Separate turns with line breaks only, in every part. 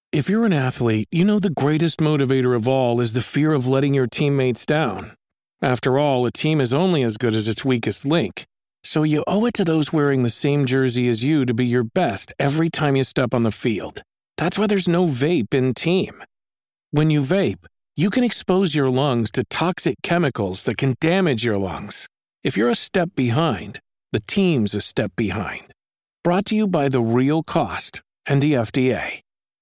If you're an athlete, you know the greatest motivator of all is the fear of letting your teammates down. After all, a team is only as good as its weakest link. So you owe it to those wearing the same jersey as you to be your best every time you step on the field. That's why there's no vape in team. When you vape, you can expose your lungs to toxic chemicals that can damage your lungs. If you're a step behind, the team's a step behind. Brought to you by The Real Cost and the FDA.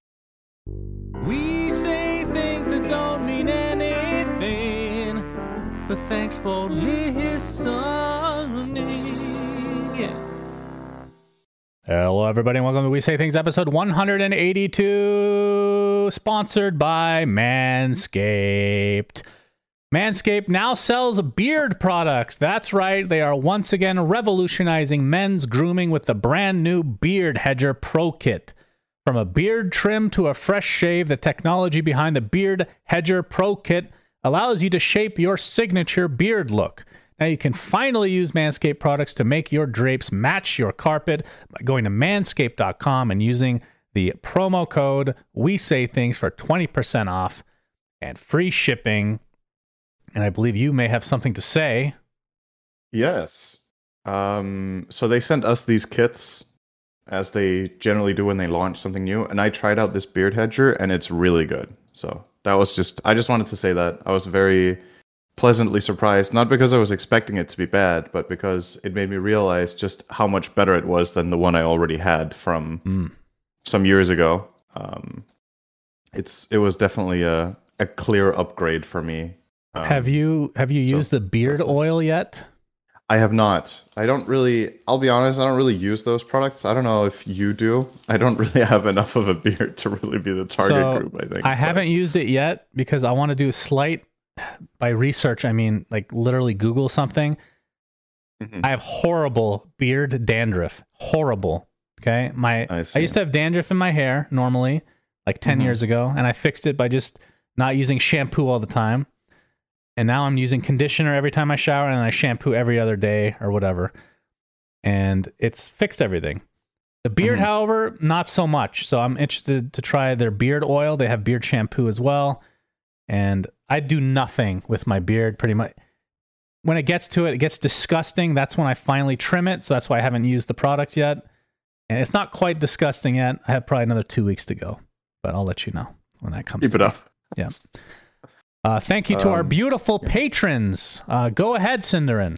We say things that don't mean anything, but thanks for listening. Yeah.
Hello, everybody, and welcome to We Say Things, episode 182, sponsored by Manscaped. Manscaped now sells beard products. That's right, they are once again revolutionizing men's grooming with the brand new Beard Hedger Pro Kit. From a beard trim to a fresh shave, the technology behind the Beard Hedger Pro Kit allows you to shape your signature beard look. Now you can finally use Manscaped products to make your drapes match your carpet by going to manscaped.com and using the promo code WeSayThings for 20% off and free shipping. And I believe you may have something to say.
Yes. So they sent us these kits, as they generally do when they launch something new, and I tried out this Beard Hedger, and it's really good. So that was I just wanted to say that. I was very pleasantly surprised, not because I was expecting it to be bad, but because it made me realize just how much better it was than the one I already had from some years ago. It was definitely a clear upgrade for me.
Have you used the beard oil yet?
I have not. I'll be honest, I don't really use those products. I don't know if you do. I don't really have enough of a beard to really be the target group, I think.
I haven't used it yet because I want to do by research, I mean, like literally Google something. Mm-hmm. I have horrible beard dandruff. Horrible. Okay. I used to have dandruff in my hair normally, like 10 years ago, and I fixed it by just not using shampoo all the time. And now I'm using conditioner every time I shower, and I shampoo every other day or whatever. And it's fixed everything. The beard, however, not so much. So I'm interested to try their beard oil. They have beard shampoo as well. And I do nothing with my beard pretty much. When it gets to it, it gets disgusting. That's when I finally trim it. So that's why I haven't used the product yet. And it's not quite disgusting yet. I have probably another 2 weeks to go. But I'll let you know when that comes.
Keep it up.
Yeah. Thank you to our beautiful patrons. Go ahead, Cinderin.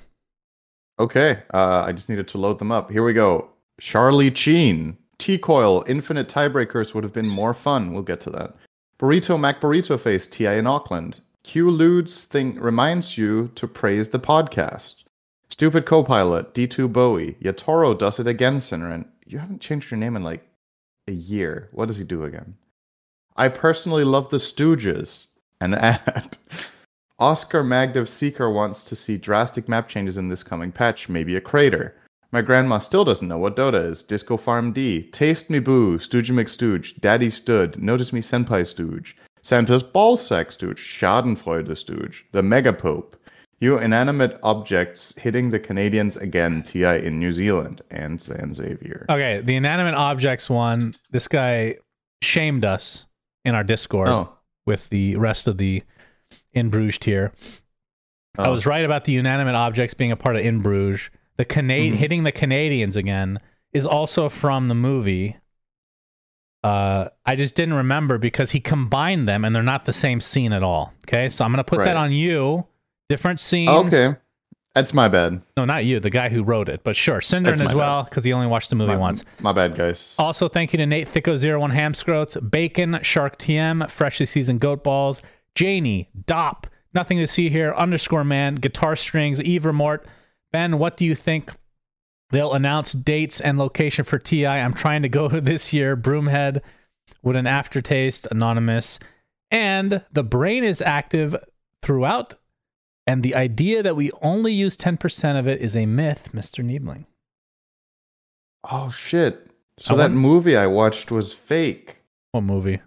Okay, I just needed to load them up. Here we go. Charlie Cheen. T-Coil. Infinite Tiebreakers would have been more fun. We'll get to that. Burrito Mac Burrito Face. TI in Auckland. Q Ludes thing reminds you to praise the podcast. Stupid Copilot. D2 Bowie. Yatoro does it again, Cinderin. You haven't changed your name in like a year. What does he do again? I personally love the Stooges. An ad. Oscar Magdev Seeker wants to see drastic map changes in this coming patch, maybe a crater. My grandma still doesn't know what Dota is. Disco Farm D. Taste Me Boo. Stooge McStooge. Daddy Stood. Notice Me Senpai Stooge. Santa's Ballsack Stooge. Schadenfreude Stooge. The Mega Pope. You inanimate objects hitting the Canadians again. TI in New Zealand. And San Xavier.
Okay, the inanimate objects one. This guy shamed us in our Discord with the rest of the In Bruges tier. I was right about the inanimate objects being a part of In Bruges. The hitting the Canadians again is also from the movie. I just didn't remember because he combined them and they're not the same scene at all. Okay, so I'm going to put that on you. Different scenes.
Okay. That's my bad.
No, not you, the guy who wrote it. But sure, Cinderin as well, because he only watched the movie once.
My bad, guys.
Also, thank you to Nate Thicko01 Hamscroats, Bacon, Shark TM, Freshly Seasoned Goat Balls, Janie, Dop, Nothing to See Here, _man, Guitar Strings, Eve Remort. Ben, what do you think? They'll announce dates and location for TI. I'm trying to go this year. Broomhead with an aftertaste, Anonymous. And the brain is active throughout. And the idea that we only use 10% of it is a myth, Mr. Niebling.
Oh, shit. So that movie I watched was fake.
What movie?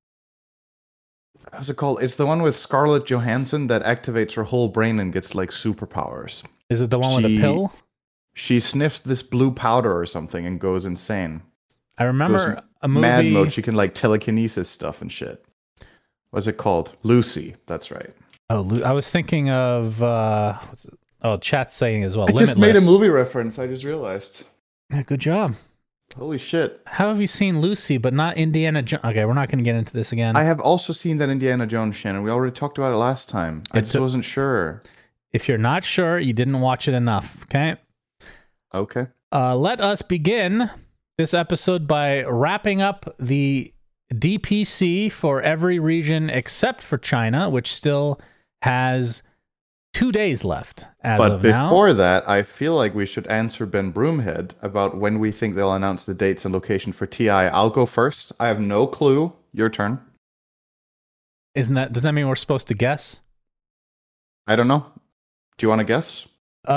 How's it called? It's the one with Scarlett Johansson that activates her whole brain and gets like superpowers.
Is it the one with a pill?
She sniffs this blue powder or something and goes insane.
I remember a
Mad
movie.
mode. She can like telekinesis stuff and shit. What's it called? Lucy. That's right.
Oh, I was thinking of what's it? Oh, chat's saying as well.
I just made a movie reference. I just realized.
Yeah, good job.
Holy shit.
How have you seen Lucy, but not Indiana Jones? Okay, we're not going to get into this again.
I have also seen that Indiana Jones, Shannon. We already talked about it last time. I just wasn't sure.
If you're not sure, you didn't watch it enough, okay?
Okay.
Let us begin this episode by wrapping up the DPC for every region except for China, which still has 2 days left as of now. But
before that, I feel like we should answer Ben Broomhead about when we think they'll announce the dates and location for TI. I'll go first. I have no clue. Your turn.
Does that mean we're supposed to guess?
I don't know. Do you want to guess?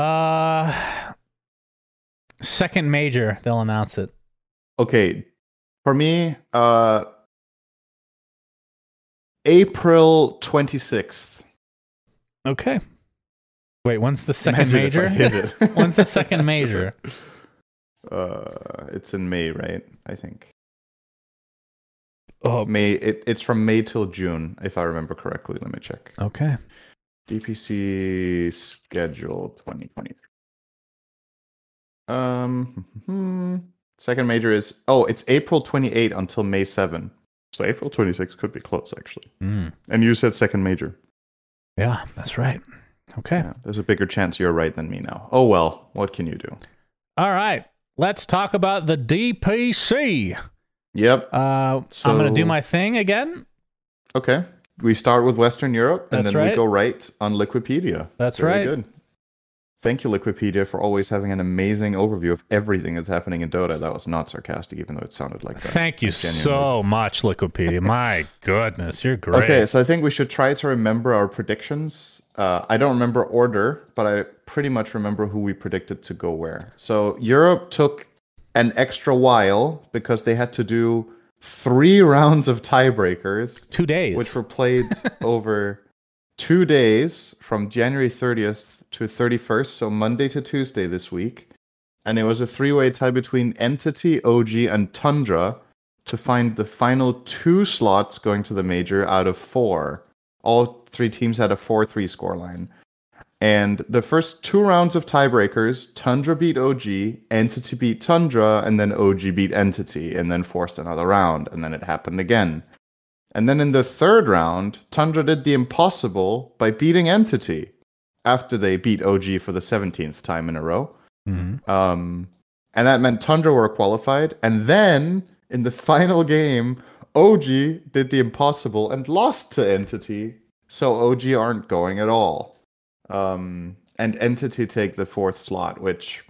Second major, they'll announce it.
Okay. For me, April 26th.
Okay. Wait, when's the second major? When's the second major?
It's in May, right? I think.
Oh,
May. It's from May till June, if I remember correctly. Let me check.
Okay.
DPC schedule 2023. Second major is it's April 28 until May 7. So April 26 could be close, actually.
Mm.
And you said second major.
Yeah, that's right. Okay.
Yeah, there's a bigger chance you're right than me now. Oh well, what can you do?
All right, let's talk about the DPC.
Yep.
I'm gonna do my thing again.
Okay. We start with Western Europe, and
That's
then
right.
we go right on Liquipedia.
That's
Very
right.
Good. Thank you, Liquipedia, for always having an amazing overview of everything that's happening in Dota. That was not sarcastic, even though it sounded like that.
Thank you so much, Liquipedia. My goodness, you're great.
Okay, so I think we should try to remember our predictions. I don't remember order, but I pretty much remember who we predicted to go where. So Europe took an extra while because they had to do 3 rounds of tiebreakers.
2 days.
Which were played over 2 days from January 30th to 31st, so Monday to Tuesday this week. And it was a 3-way tie between Entity, OG, and Tundra to find the final 2 slots going to the major out of 4. All 3 teams had a 4-3 scoreline. And the first 2 rounds of tiebreakers, Tundra beat OG, Entity beat Tundra, and then OG beat Entity, and then forced another round, and then it happened again. And then in the 3rd round, Tundra did the impossible by beating Entity after they beat OG for the 17th time in a row.
Mm-hmm.
And that meant Tundra were qualified. And then in the final game, OG did the impossible and lost to Entity. So OG aren't going at all. And Entity take the 4th slot, which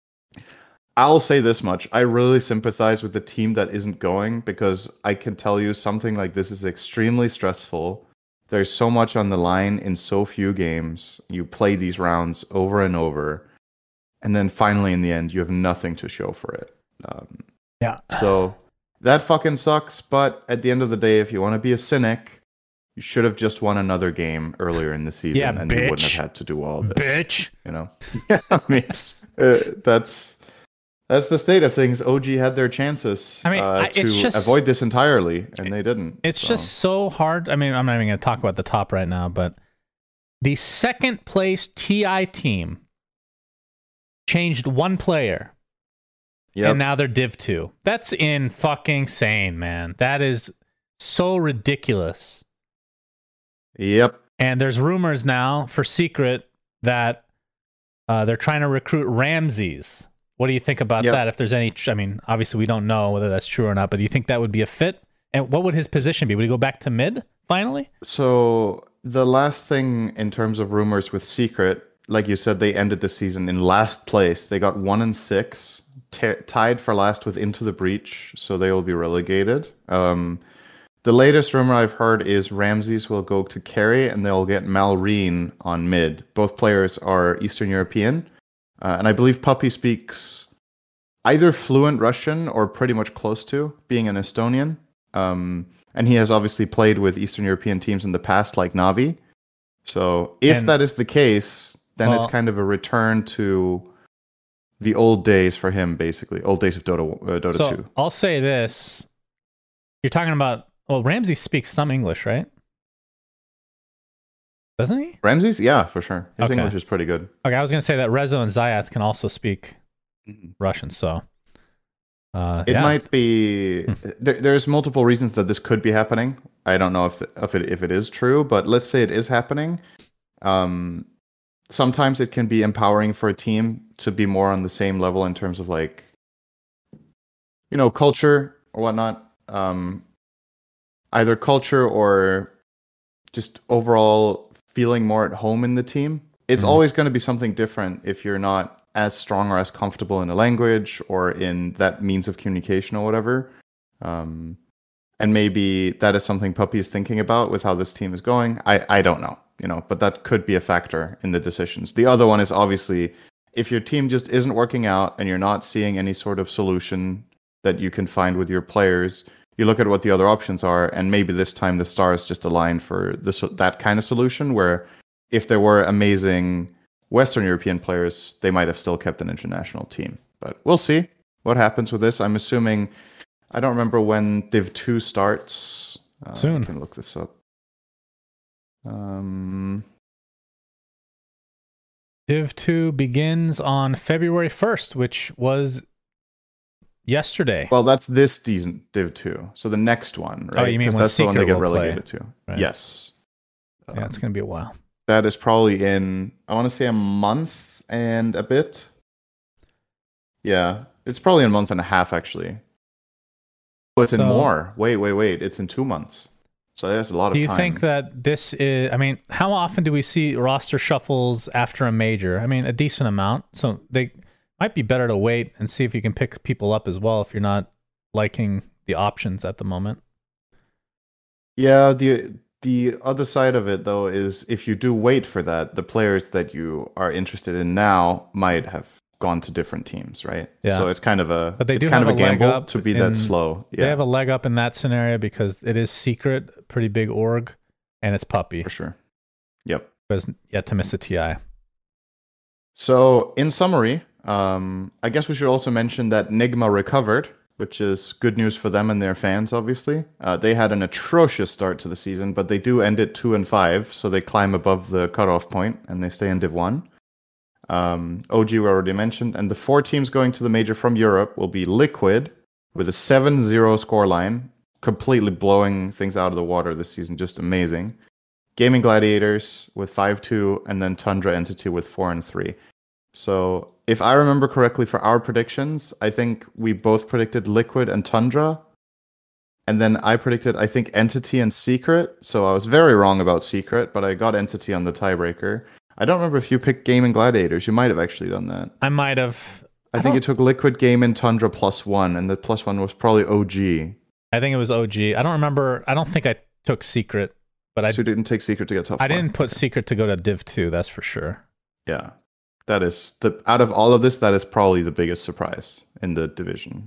I'll say this much. I really sympathize with the team that isn't going because I can tell you something like this is extremely stressful. There's so much on the line in so few games. You play these rounds over and over. And then finally, in the end, you have nothing to show for it.
Yeah.
So that fucking sucks. But at the end of the day, if you want to be a cynic, you should have just won another game earlier in the season, and you wouldn't have had to do all this.
Bitch.
You know? Yeah, I mean, that's the state of things. OG had their chances to avoid this entirely, and they didn't.
It's just so hard. I mean, I'm not even going to talk about the top right now, but the second place TI team changed 1 player.
Yep.
And now they're Div 2. That's fucking-sane, man. That is so ridiculous.
Yep.
And there's rumors now for Secret that they're trying to recruit Ramses. What do you think about that? If there's any, I mean, obviously we don't know whether that's true or not, but do you think that would be a fit? And what would his position be? Would he go back to mid finally? So
the last thing in terms of rumors with Secret, like you said, they ended the season in last place. They got 1-6, tied for last with Into the Breach, so they will be relegated. The latest rumor I've heard is Ramses will go to carry and they'll get Malreen on mid. Both players are Eastern European. And I believe Puppy speaks either fluent Russian or pretty much close to, being an Estonian. And he has obviously played with Eastern European teams in the past, like Navi. So if that is the case, then it's kind of a return to the old days for him, basically. Old days of Dota
So
2.
I'll say this. You're talking about, well, Ramsey speaks some English, right? Doesn't he?
Ramses? Yeah, for sure. His
Okay.
English is pretty good.
Okay, I was going to say that Rezo and Zayats can also speak
Mm-hmm.
Russian, so.
It might be. There's multiple reasons that this could be happening. I don't know if it is true, but let's say it is happening. Sometimes it can be empowering for a team to be more on the same level in terms of like, culture or whatnot. Either culture or just overall feeling more at home in the team. It's always going to be something different if you're not as strong or as comfortable in a language or in that means of communication or whatever. And maybe that is something Puppy is thinking about with how this team is going. I don't know, but that could be a factor in the decisions. The other one is obviously if your team just isn't working out and you're not seeing any sort of solution that you can find with your players, you look at what the other options are, and maybe this time the stars just align for that kind of solution where if there were amazing Western European players, they might have still kept an international team. But we'll see what happens with this. I'm assuming, I don't remember when Div 2 starts.
Soon.
I can look this up.
Div 2 begins on February 1st, which was yesterday.
Well, that's this season, Div 2. So the next one, right?
Oh, you mean
'Cause
when
that's the one they
Secret
get
will play.
relegated to.
Right.
Yes.
Yeah, it's going to be a while.
That is probably in, I want to say a month and a bit. Yeah, it's probably a month and a half, actually. Oh, it's in more. Wait. It's in 2 months. So that's a lot of time.
Do you think that this is, I mean, how often do we see roster shuffles after a major? I mean, a decent amount. So they might be better to wait and see if you can pick people up as well if you're not liking the options at the moment.
Yeah, the other side of it, though, is if you do wait for that, the players that you are interested in now might have gone to different teams, right?
Yeah.
So it's kind of a,
But they
it's
do
kind
have
of a
a leg
gamble
up
to be
in-
that slow.
They
Yeah,
have a leg up in that scenario because it is Secret, pretty big org, and it's Puppy,
for sure. Yep.
who has yet to miss a TI.
So in summary, I guess we should also mention that Nigma recovered, which is good news for them and their fans, obviously. They had an atrocious start to the season, but they do end it 2-5, so they climb above the cutoff point and they stay in Div 1. OG we already mentioned, and the 4 teams going to the major from Europe will be Liquid with a 7-0 scoreline, completely blowing things out of the water this season, just amazing. Gaming Gladiators with 5-2, and then Tundra Entity with 4-3. So, if I remember correctly for our predictions, I think we both predicted Liquid and Tundra. And then I predicted, I think, Entity and Secret. So I was very wrong about Secret, but I got Entity on the tiebreaker. I don't remember if you picked Game and Gladiators. You might have actually done that.
I might have.
I think you took Liquid, Game, and Tundra +1, and the +1 was probably OG.
I think it was OG. I don't remember. I don't think I took Secret, but
So you didn't take Secret to get top 4.
I didn't put Secret to go to Div 2, that's for sure.
Yeah. That is out of all of this, that is probably the biggest surprise in the division.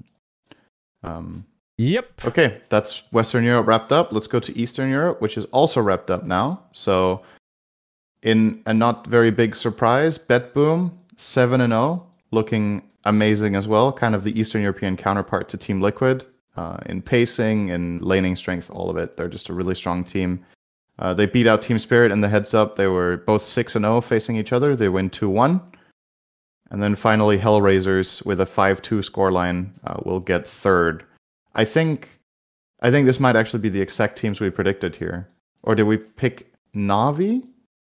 Yep.
Okay, that's Western Europe wrapped up. Let's go to Eastern Europe, which is also wrapped up now. So, in a not very big surprise, BetBoom 7-0, looking amazing as well. Kind of the Eastern European counterpart to Team Liquid in pacing and laning strength, all of it. They're just a really strong team. They beat out Team Spirit in the heads up. They were both 6-0 facing each other. They win 2-1. And then finally, Hellraisers with a 5-2 scoreline will get third. I think this might actually be the exact teams we predicted here. Or did we pick Navi?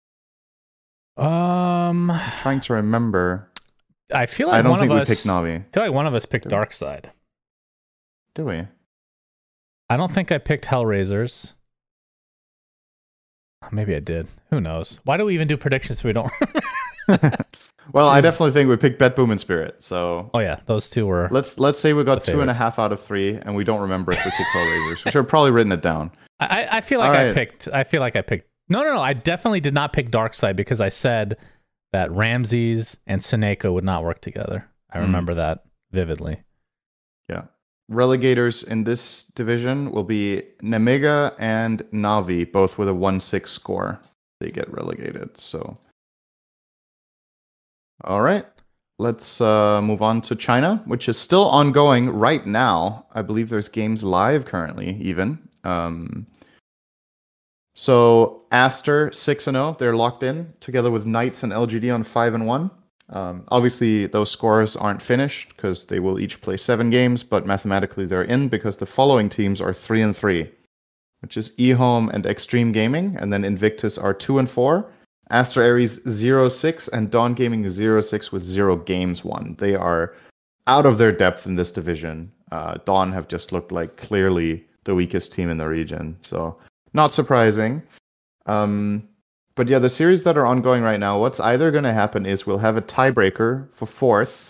I'm trying to remember.
I feel like
I don't
one
think
of
we
us
picked Navi.
I feel like one of us picked Darkside.
Do we?
I don't think I picked Hellraisers. Maybe I did. Who knows? Why do we even do predictions if we don't?
Well, I definitely think we picked Bet Boom and Spirit. So
Oh yeah, those two were.
let's say we got
the
2.5 out of 3, and we don't remember if we picked Hellraisers. We should have probably written it down.
I feel like
All
I
right.
picked. I feel like I picked. No. I definitely did not pick Darkside because I said that Ramses and Seneko would not work together. I remember that vividly.
Yeah. Relegators in this division will be Nemiga and Navi, both with a 1-6 score. They get relegated. So, all right. let's move on to China, which is still ongoing right now. I believe there's games live currently, even. So Aster 6-0, they're locked in together with Knights and LGD on 5-1. Obviously, those scores aren't finished because they will each play 7 games, but mathematically they're in because the following teams are 3-3, which is eHome and Extreme Gaming, and then Invictus are 2-4. Aster Aries 0-6 and Dawn Gaming 0-6 with 0 games won. They are out of their depth in this division. Dawn have just looked like clearly the weakest team in the region, so not surprising. But yeah, the series that are ongoing right now, what's either going to happen is we'll have a tiebreaker for 4th,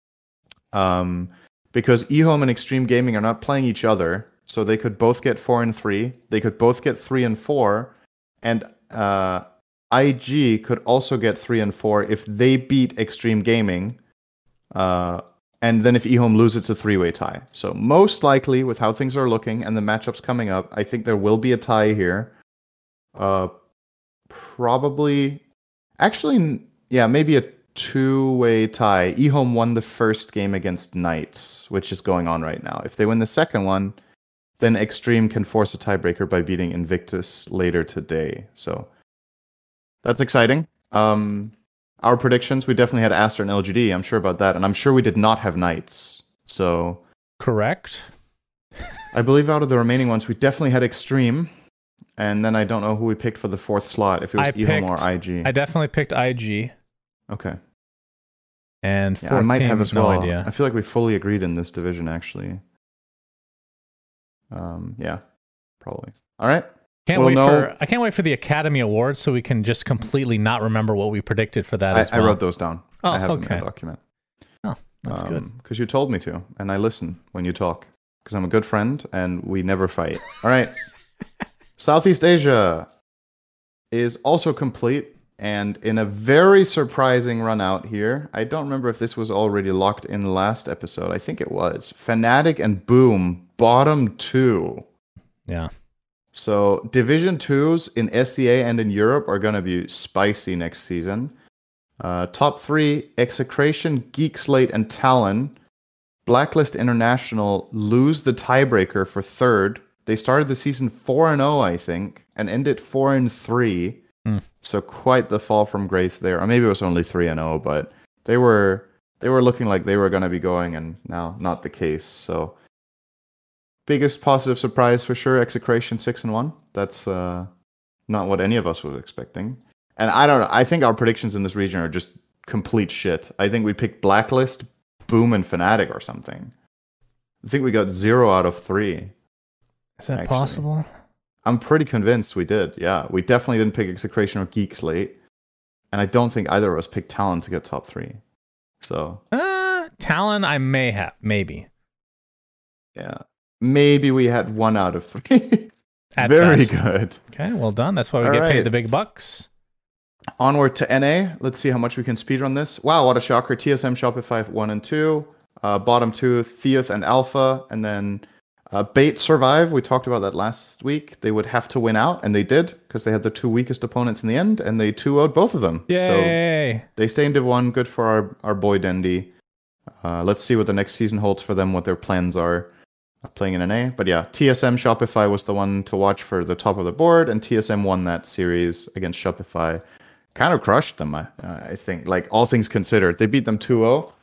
because eHome and Extreme Gaming are not playing each other, so they could both get 4-3. They could both get 3-4, and IG could also get 3-4 if they beat Extreme Gaming, and then if eHome loses, it's a 3-way tie. So most likely, with how things are looking and the matchups coming up, I think there will be a tie here. Probably, actually, yeah, maybe a 2-way tie. eHome won the first game against Knights, which is going on right now. If they win the second one, then Extreme can force a tiebreaker by beating Invictus later today. So that's exciting. Our predictions, we definitely had Aster and LGD. I'm sure about that. And I'm sure we did not have Knights. So
correct.
I believe out of the remaining ones, we definitely had Extreme. And then I don't know who we picked for the 4th slot, if it was eHome or IG.
I definitely picked IG.
Okay.
And
yeah, I might
team,
have as well.
No idea.
I feel like we fully agreed in this division, actually. Yeah, probably. All right.
I can't wait for the Academy Awards so we can just completely not remember what we predicted for that as well.
I wrote those down.
Oh,
I have them in a document.
Oh, that's good.
Because you told me to, and I listen when you talk. Because I'm a good friend, and we never fight. All right. Southeast Asia is also complete, and in a very surprising run out here. I don't remember if this was already locked in last episode. I think it was. Fnatic and Boom, bottom 2.
Yeah.
So Division 2s in SEA and in Europe are going to be spicy next season. Top 3, Execration, Geek Slate, and Talon. Blacklist International lose the tiebreaker for 3rd. They started the season 4-0, I think, and ended 4-3. So quite the fall from grace there. Or maybe it was only 3-0, but they were looking like they were going to be going, and now not the case. So biggest positive surprise for sure, Execration 6-1. That's not what any of us was expecting. And I don't know. I think our predictions in this region are just complete shit. I think we picked Blacklist, Boom, and Fnatic or something. I think we got 0 out of 3.
Is that possible?
I'm pretty convinced we did. Yeah, we definitely didn't pick Execration or Geek Slate, and I don't think either of us picked Talon to get top 3. So
Talon, I may have, maybe.
Yeah, maybe we had 1 out of 3. Very good.
Okay, well done. That's why we get paid the big bucks.
Onward to NA. Let's see how much we can speedrun this. Wow, what a shocker! TSM, Shopify 1 and 2. Bottom 2, Theoth and Alpha, and then. Bait survive. We talked about that last week. They would have to win out, and they did, because they had the 2 weakest opponents in the end, and they 2-0'd both of them.
Yay!
So they stay in Div 1. Good for our boy Dendy. Let's see what the next season holds for them, what their plans are playing in NA. But yeah, TSM Shopify was the one to watch for the top of the board, and TSM won that series against Shopify. Kind of crushed them, I think. Like, all things considered. They beat them 2-0.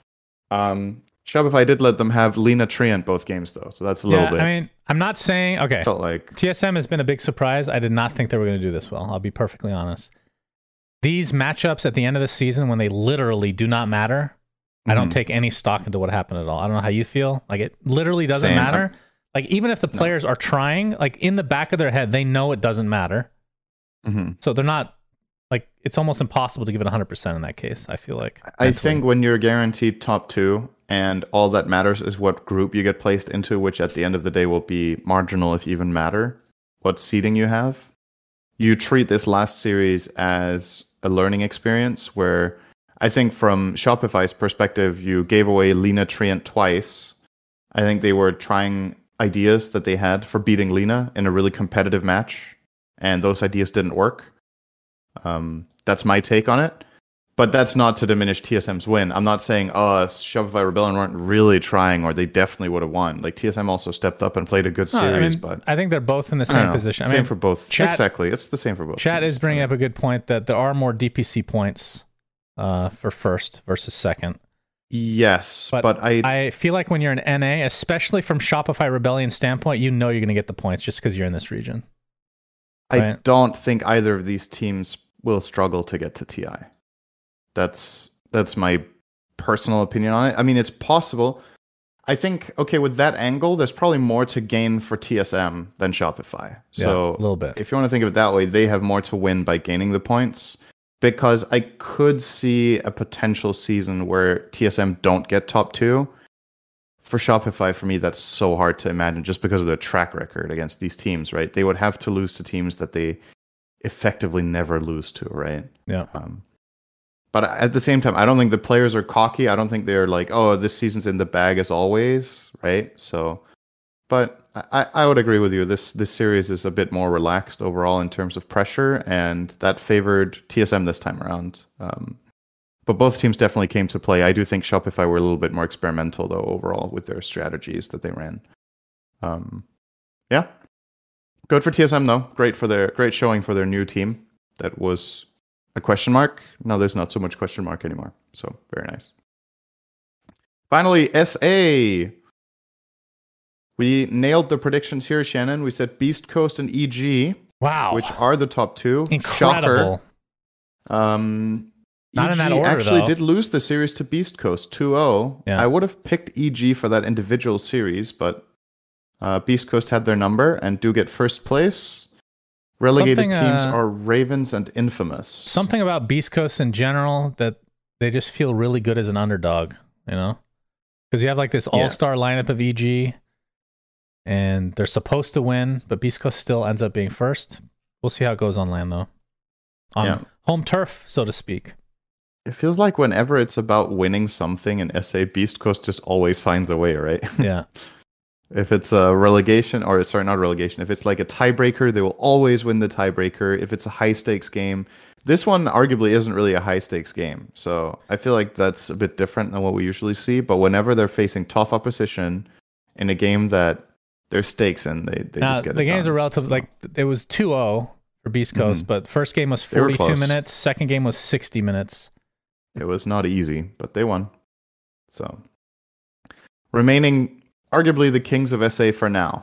Shopify did let them have Lina Treant both games, though, so that's a little bit.
I mean, I'm not saying... Okay,
felt like
TSM has been a big surprise. I did not think they were going to do this well. I'll be perfectly honest. These matchups at the end of the season, when they literally do not matter, I don't take any stock into what happened at all. I don't know how you feel. Like, it literally doesn't matter. Like, even if the players are trying, like, in the back of their head, they know it doesn't matter. So they're not... Like, it's almost impossible to give it 100% in that case, I feel like.
I think when you're guaranteed top 2... and all that matters is what group you get placed into, which at the end of the day will be marginal if even matter, what seeding you have. You treat this last series as a learning experience where I think from Shopify's perspective, you gave away Lina Treant twice. I think they were trying ideas that they had for beating Lina in a really competitive match, and those ideas didn't work. That's my take on it. But that's not to diminish TSM's win. I'm not saying, Shopify Rebellion weren't really trying, or they definitely would have won. Like, TSM also stepped up and played a good series, but
I think they're both in the same position.
Same for both. Exactly. It's the same for both.
Chat is bringing up a good point that there are more DPC points for first versus second.
Yes, but
I feel like when you're an NA, especially from Shopify Rebellion standpoint, you know you're going to get the points just because you're in this region.
I don't think either of these teams will struggle to get to TI. That's my personal opinion on it. I mean, it's possible. I think, okay, with that angle, there's probably more to gain for TSM than Shopify. So
a little bit.
If you want to think of it that way, they have more to win by gaining the points. Because I could see a potential season where TSM don't get top 2. For Shopify, for me, that's so hard to imagine just because of their track record against these teams, right? They would have to lose to teams that they effectively never lose to, right?
Yeah.
But at the same time, I don't think the players are cocky. I don't think they're like, oh, this season's in the bag as always, right? So, but I would agree with you. This series is a bit more relaxed overall in terms of pressure, and that favored TSM this time around. But both teams definitely came to play. I do think Shopify were a little bit more experimental, though, overall with their strategies that they ran. Yeah, good for TSM though. Great showing for their new team. That was a question mark. Now there's not so much question mark anymore. So very nice. Finally, SA. We nailed the predictions here, Shannon. We said Beast Coast and EG.
Wow.
Which are the top 2.
Incredible.
Shocker.
Not
EG
in that order,
actually
though.
did lose the series to Beast Coast 2-0.
Yeah.
I would have picked EG for that individual series, but Beast Coast had their number and do get first place. Relegated teams are Ravens and Infamous.
Something about Beast Coast in general that they just feel really good as an underdog, you know? Because you have like this all-star lineup of EG, and they're supposed to win, but Beast Coast still ends up being first. We'll see how it goes on land, though. On home turf, so to speak.
It feels like whenever it's about winning something in SA, Beast Coast just always finds a way, right?
Yeah.
If it's a relegation, or sorry, not relegation, if it's like a tiebreaker, they will always win the tiebreaker. If it's a high-stakes game, this one arguably isn't really a high-stakes game. So I feel like that's a bit different than what we usually see. But whenever they're facing tough opposition in a game that there's stakes in, they just get it
the games
done.
are relatively, like, it was 2-0 for Beast Coast, but first game was 42 minutes, second game was 60 minutes.
It was not easy, but they won. So, remaining arguably the kings of SA for now.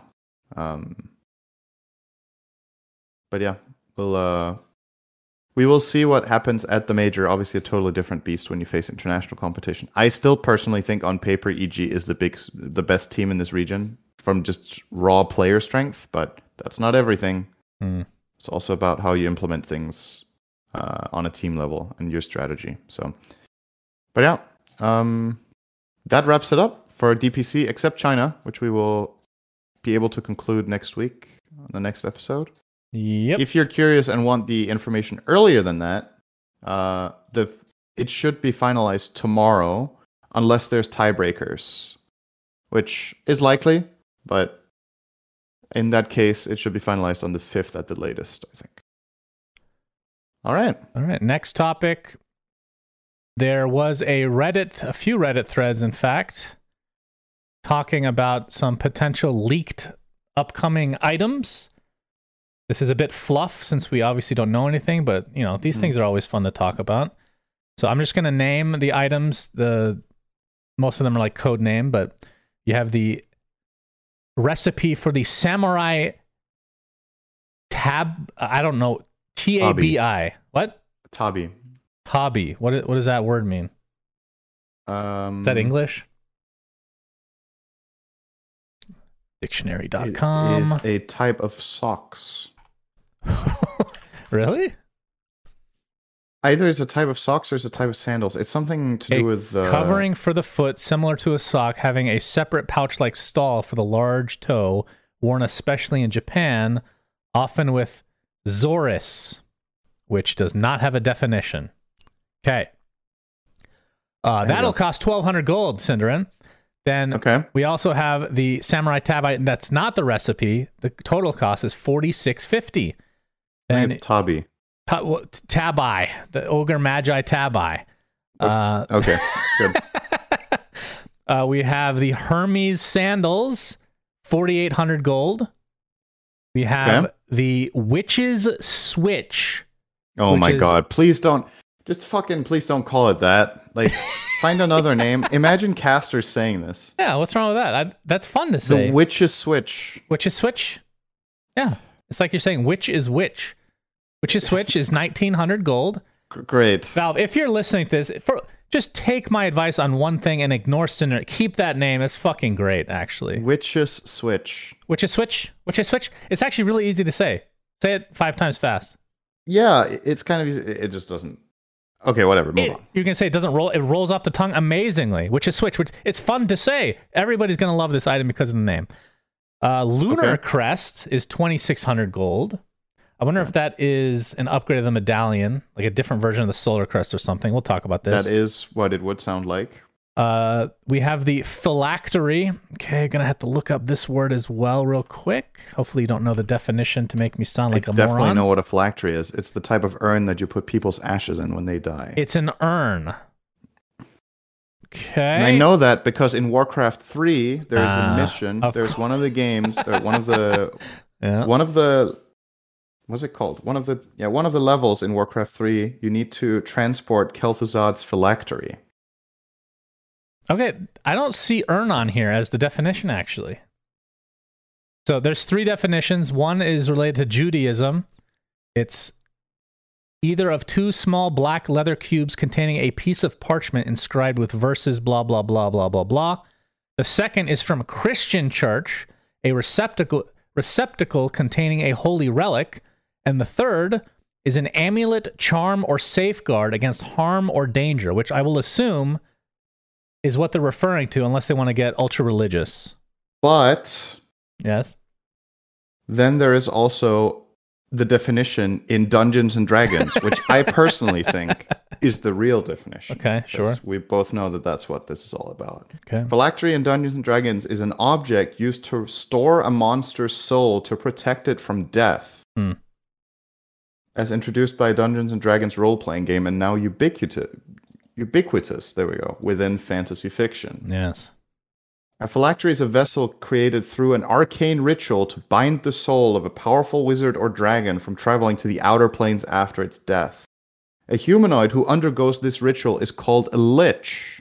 But yeah, we will see what happens at the major. Obviously, a totally different beast when you face international competition. I still personally think on paper EG is the best team in this region from just raw player strength, but that's not everything. It's also about how you implement things on a team level and your strategy. So, but yeah, that wraps it up for DPC, except China, which we will be able to conclude next week on the next episode.
Yep.
If you're curious and want the information earlier than that, it should be finalized tomorrow, unless there's tiebreakers, which is likely, but in that case, it should be finalized on the 5th at the latest, I think. All right.
Next topic. There was a few Reddit threads, in fact, talking about some potential leaked upcoming items. This is a bit fluff since we obviously don't know anything, but you know, these things are always fun to talk about. So I'm just going to name the items. Most of them are like code name, but you have the recipe for the Samurai Tab. I don't know. Tabi. What?
Tabi.
Tabi. What does that word mean? Is that English? Dictionary.com.
It is a type of socks.
Really?
Either it's a type of socks or it's a type of sandals. It's something to do with
covering for the foot similar to a sock, having a separate pouch-like stall for the large toe, worn especially in Japan, often with Zoris, which does not have a definition. Okay. That'll cost 1,200 gold, Cinderin. Then we also have the Samurai Tab item. That's not the recipe. The total cost is 4,650.
I think it's Tabi.
Tabai, the Ogre Magi Tabai.
Okay, good.
We have the Hermes sandals, 4,800 gold. We have the Witch's Switch.
Oh my god! Please don't call it that. Like, find another name. Imagine casters saying this.
Yeah, what's wrong with that? That's fun to say.
The Witch's Switch.
Witch's Switch. Yeah, it's like you're saying which is which. Witch's Switch is 1,900 gold.
Great.
Valve, if you're listening to this, just take my advice on one thing and ignore Cinder. Keep that name. It's fucking great, actually.
Witch's Switch.
Witch's Switch. Witch's Switch. It's actually really easy to say. Say it 5 times fast.
Yeah, it's kind of easy. It just doesn't. Okay, whatever. Move on.
You can say it doesn't roll. It rolls off the tongue amazingly. Witch's Switch. Which it's fun to say. Everybody's gonna love this item because of the name. Lunar Crest is 2,600 gold. I wonder if that is an upgrade of the medallion, like a different version of the Solar Crest or something. We'll talk about this.
That is what it would sound like.
We have the phylactery. Okay, gonna have to look up this word as well real quick. Hopefully you don't know the definition to make me sound like a moron. I
definitely know what a phylactery is. It's the type of urn that you put people's ashes in when they die.
It's an urn. Okay.
And I know that because in Warcraft 3, there's a mission. There's one of the games, one of the what's it called? One of the levels in Warcraft 3, you need to transport Kel'Thuzad's phylactery.
Okay, I don't see urn on here as the definition, actually. So there's 3 definitions. One is related to Judaism. It's either of 2 small black leather cubes containing a piece of parchment inscribed with verses, blah, blah, blah, blah, blah, blah. The second is from a Christian church, a receptacle containing a holy relic. And the third is an amulet, charm, or safeguard against harm or danger, which I will assume is what they're referring to, unless they want to get ultra religious.
But
yes,
then there is also the definition in Dungeons and Dragons, which I personally think is the real definition.
Okay, sure.
We both know that that's what this is all about.
Okay.
Phylactery in Dungeons and Dragons is an object used to store a monster's soul to protect it from death. As introduced by Dungeons and Dragons role-playing game and now ubiquitous, there we go, within fantasy fiction.
Yes.
A phylactery is a vessel created through an arcane ritual to bind the soul of a powerful wizard or dragon from traveling to the outer planes after its death. A humanoid who undergoes this ritual is called a lich.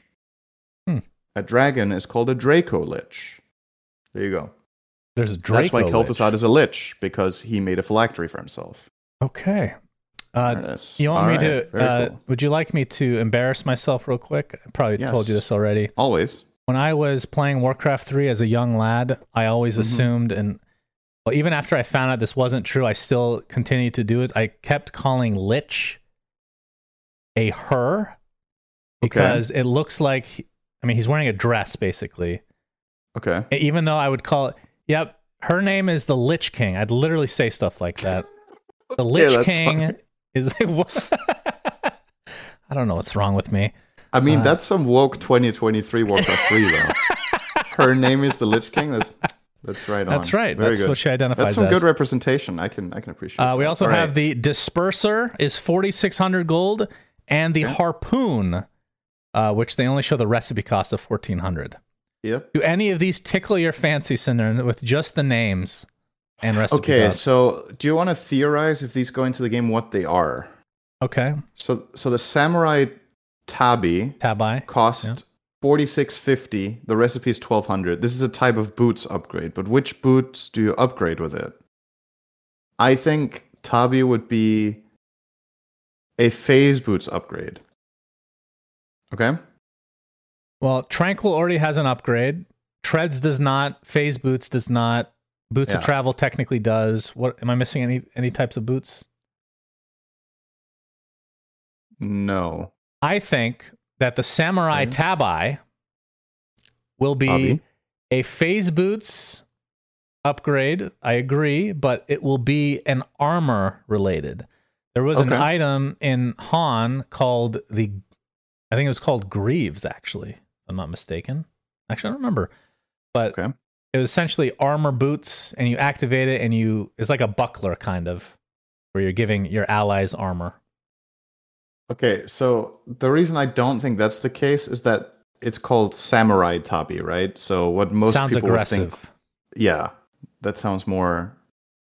A dragon is called a Draco Lich. There you go.
There's a Draco
That's why
Lich.
Kel'Thuzad is a lich, because he made a phylactery for himself.
Okay. You want me to,
cool.
Would you like me to embarrass myself real quick? I probably told you this already.
Always.
When I was playing Warcraft 3 as a young lad, I always assumed, and well, even after I found out this wasn't true, I still continued to do it. I kept calling Lich a her because it looks like, I mean, he's wearing a dress, basically.
Okay.
Even though I would call it, yep, her name is the Lich King. I'd literally say stuff like that. The Lich King is... I don't know what's wrong with me.
I mean, that's some woke 2023 Warcraft 3, though. Her name is the Lich King. That's right on.
That's right.
Very
That's
good.
what she identifies
as. That's some
as.
good representation. I can appreciate that.
We also have the Disperser is 4,600 gold, and the Harpoon, which they only show the recipe cost of 1,400.
Yep.
Do any of these tickle your fancy, Cinder, with just the names and recipe costs?
So do you want to theorize if these go into the game what they are?
Okay.
So the Samurai Tabi cost 4,650. The recipe is 1,200. This is a type of boots upgrade, but which boots do you upgrade with it? I think Tabi would be a phase boots upgrade. Okay?
Well, Tranquil already has an upgrade. Treads does not. Phase boots does not. Boots of Travel technically does. What am I missing? Any types of boots?
No.
I think that the Samurai Tabi will be a phase boots upgrade. I agree, but it will be an armor related. There was an item in Han called I think it was called Greaves, actually, if I'm not mistaken. Actually, I don't remember. But it was essentially armor boots, and you activate it, and it's like a buckler, kind of. where you're giving your allies armor.
Okay, so the reason I don't think that's the case is that it's called Samurai Tabi, right? So what most
Sounds
people
aggressive.
would think, yeah, that sounds more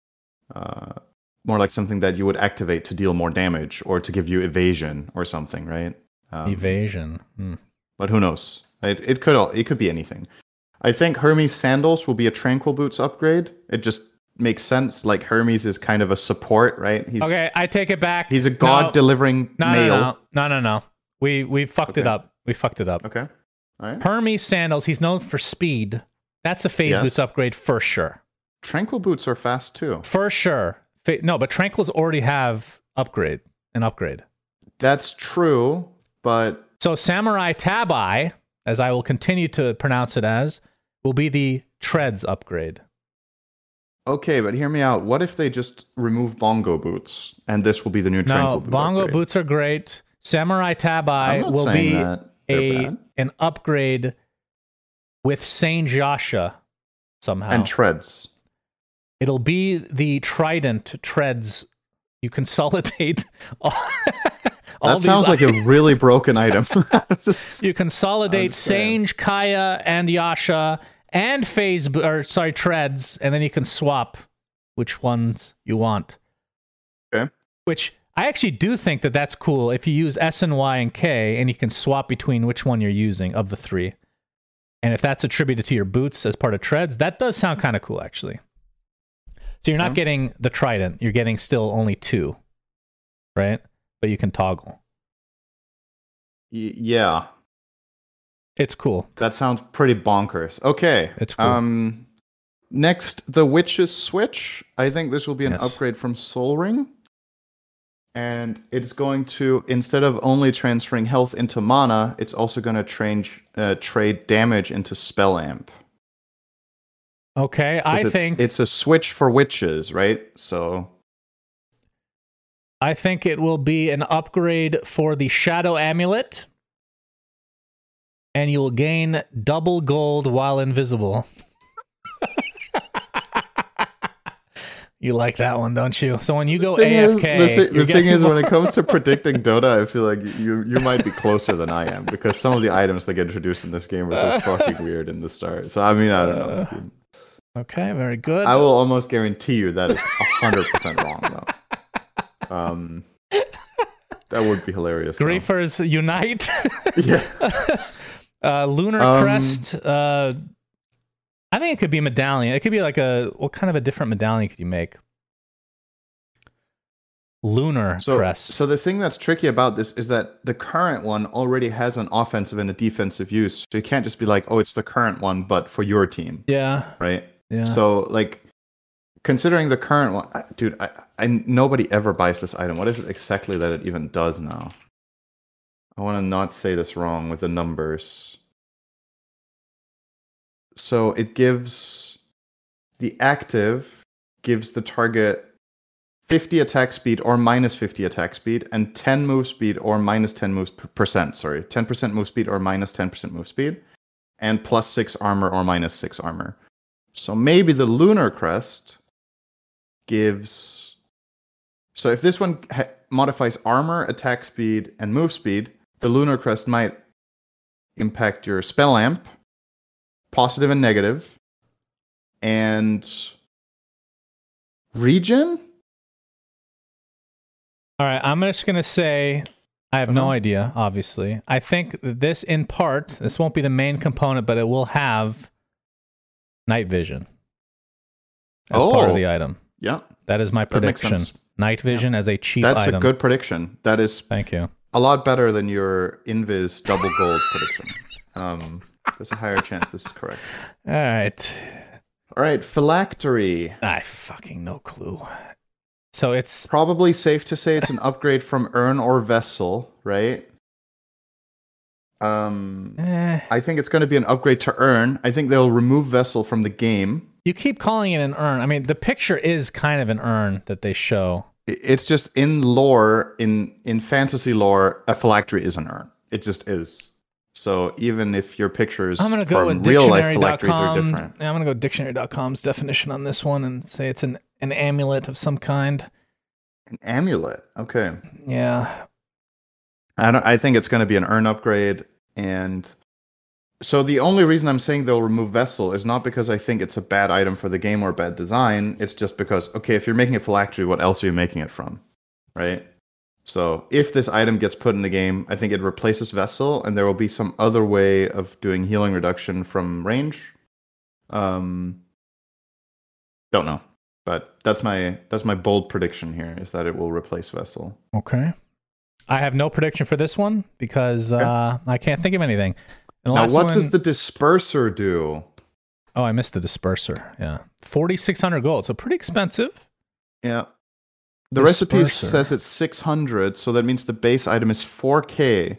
like something that you would activate to deal more damage or to give you evasion or something, right?
Evasion.
But who knows? It could be anything. I think Hermes Sandals will be a Tranquil Boots upgrade. It just makes sense. Like Hermes is kind of a support, right?
Okay, I take it back.
He's a god delivering mail.
No. We fucked it up. We fucked it up.
Okay. All right.
Hermes Sandals, he's known for speed. That's a Phase Boots upgrade for sure.
Tranquil Boots are fast too.
For sure. No, but Tranquils already have an upgrade.
That's true, but...
So Samurai Tabi, as I will continue to pronounce it as, will be the Treads upgrade.
Okay, but hear me out. What if they just remove Bongo Boots, and this will be the new Tranquil Boot
Bongo
upgrade?
Boots are great. Samurai Tabi will be an upgrade with Saint Jasha somehow.
And Treads.
It'll be the Trident Treads. You consolidate all
that sounds like a really broken item.
You consolidate Sange, Kaya, and Yasha and Treads, and then you can swap which ones you want.
Okay.
Which I actually do think that that's cool if you use S and Y and K, and you can swap between which one you're using of the three. And if that's attributed to your boots as part of Treads, that does sound kind of cool, actually. So you're not getting the Trident. You're getting still only 2, right? But you can toggle.
Yeah.
It's cool.
That sounds pretty bonkers. Okay.
It's cool.
Next, the Witch's Switch. I think this will be an upgrade from Sol Ring. And it's going to, instead of only transferring health into mana, it's also going to trade damage into Spell Amp.
Okay, I think
it's a switch for witches, right? So
I think it will be an upgrade for the Shadow Amulet, and you will gain double gold while invisible. You like that one, don't you? So when you go AFK...
The thing is, when it comes to predicting Dota, I feel like you might be closer than I am, because some of the items that get introduced in this game are so fucking weird in the start. So, I mean, I don't know.
Okay, very good.
I will almost guarantee you that is 100% wrong, though. That would be hilarious.
Griefers Unite.
Yeah.
Lunar Crest. I think it could be a medallion. It could be like what kind of a different medallion could you make? Lunar Crest.
So the thing that's tricky about this is that the current one already has an offensive and a defensive use. So you can't just be like, oh, it's the current one, but for your team.
Yeah.
Right?
Yeah.
So, like, considering the current one, dude, nobody ever buys this item. What is it exactly that it even does now? I want to not say this wrong with the numbers. So it gives the target 50 attack speed or minus 50 attack speed, and 10 move speed or minus 10 percent. 10% move speed or minus 10% move speed, and plus 6 armor or minus 6 armor. So maybe the Lunar Crest gives... So if this one modifies armor, attack speed, and move speed, the Lunar Crest might impact your Spell Amp, positive and negative, and regen?
All right, I'm just going to say I have no idea, obviously. I think this, in part, this won't be the main component, but it will have night vision as part of the item.
Yeah.
That is my prediction. Night vision as a cheap item.
That's a good prediction. That is
Thank you.
A lot better than your Invis double gold prediction. There's a higher chance this is correct.
All right,
Phylactery.
I fucking no clue. So it's
probably safe to say it's an upgrade from Urn or Vessel, right? I think it's going to be an upgrade to Urn. I think they'll remove Vessel from the game.
You keep calling it an urn. I mean, the picture is kind of an urn that they show.
It's just in lore, in fantasy lore, a phylactery is an urn. It just is. So even if your pictures
I'm gonna go
from
with
real life phylacteries are different.
I'm going to go dictionary.com's definition on this one and say it's an amulet of some kind.
An amulet. Okay.
Yeah.
I think it's going to be an urn upgrade, and so the only reason I'm saying they'll remove Vessel is not because I think it's a bad item for the game or bad design. It's just because, okay, if you're making a phylactery, what else are you making it from, right? So if this item gets put in the game, I think it replaces Vessel, and there will be some other way of doing healing reduction from range. Don't know, but that's my bold prediction here, is that it will replace Vessel.
Okay. I have no prediction for this one because I can't think of anything. And
now, what does the disperser do?
Oh, I missed the disperser. Yeah, 4,600 gold. So pretty expensive.
Yeah. The recipe says it's 600, so that means the base item is 4K.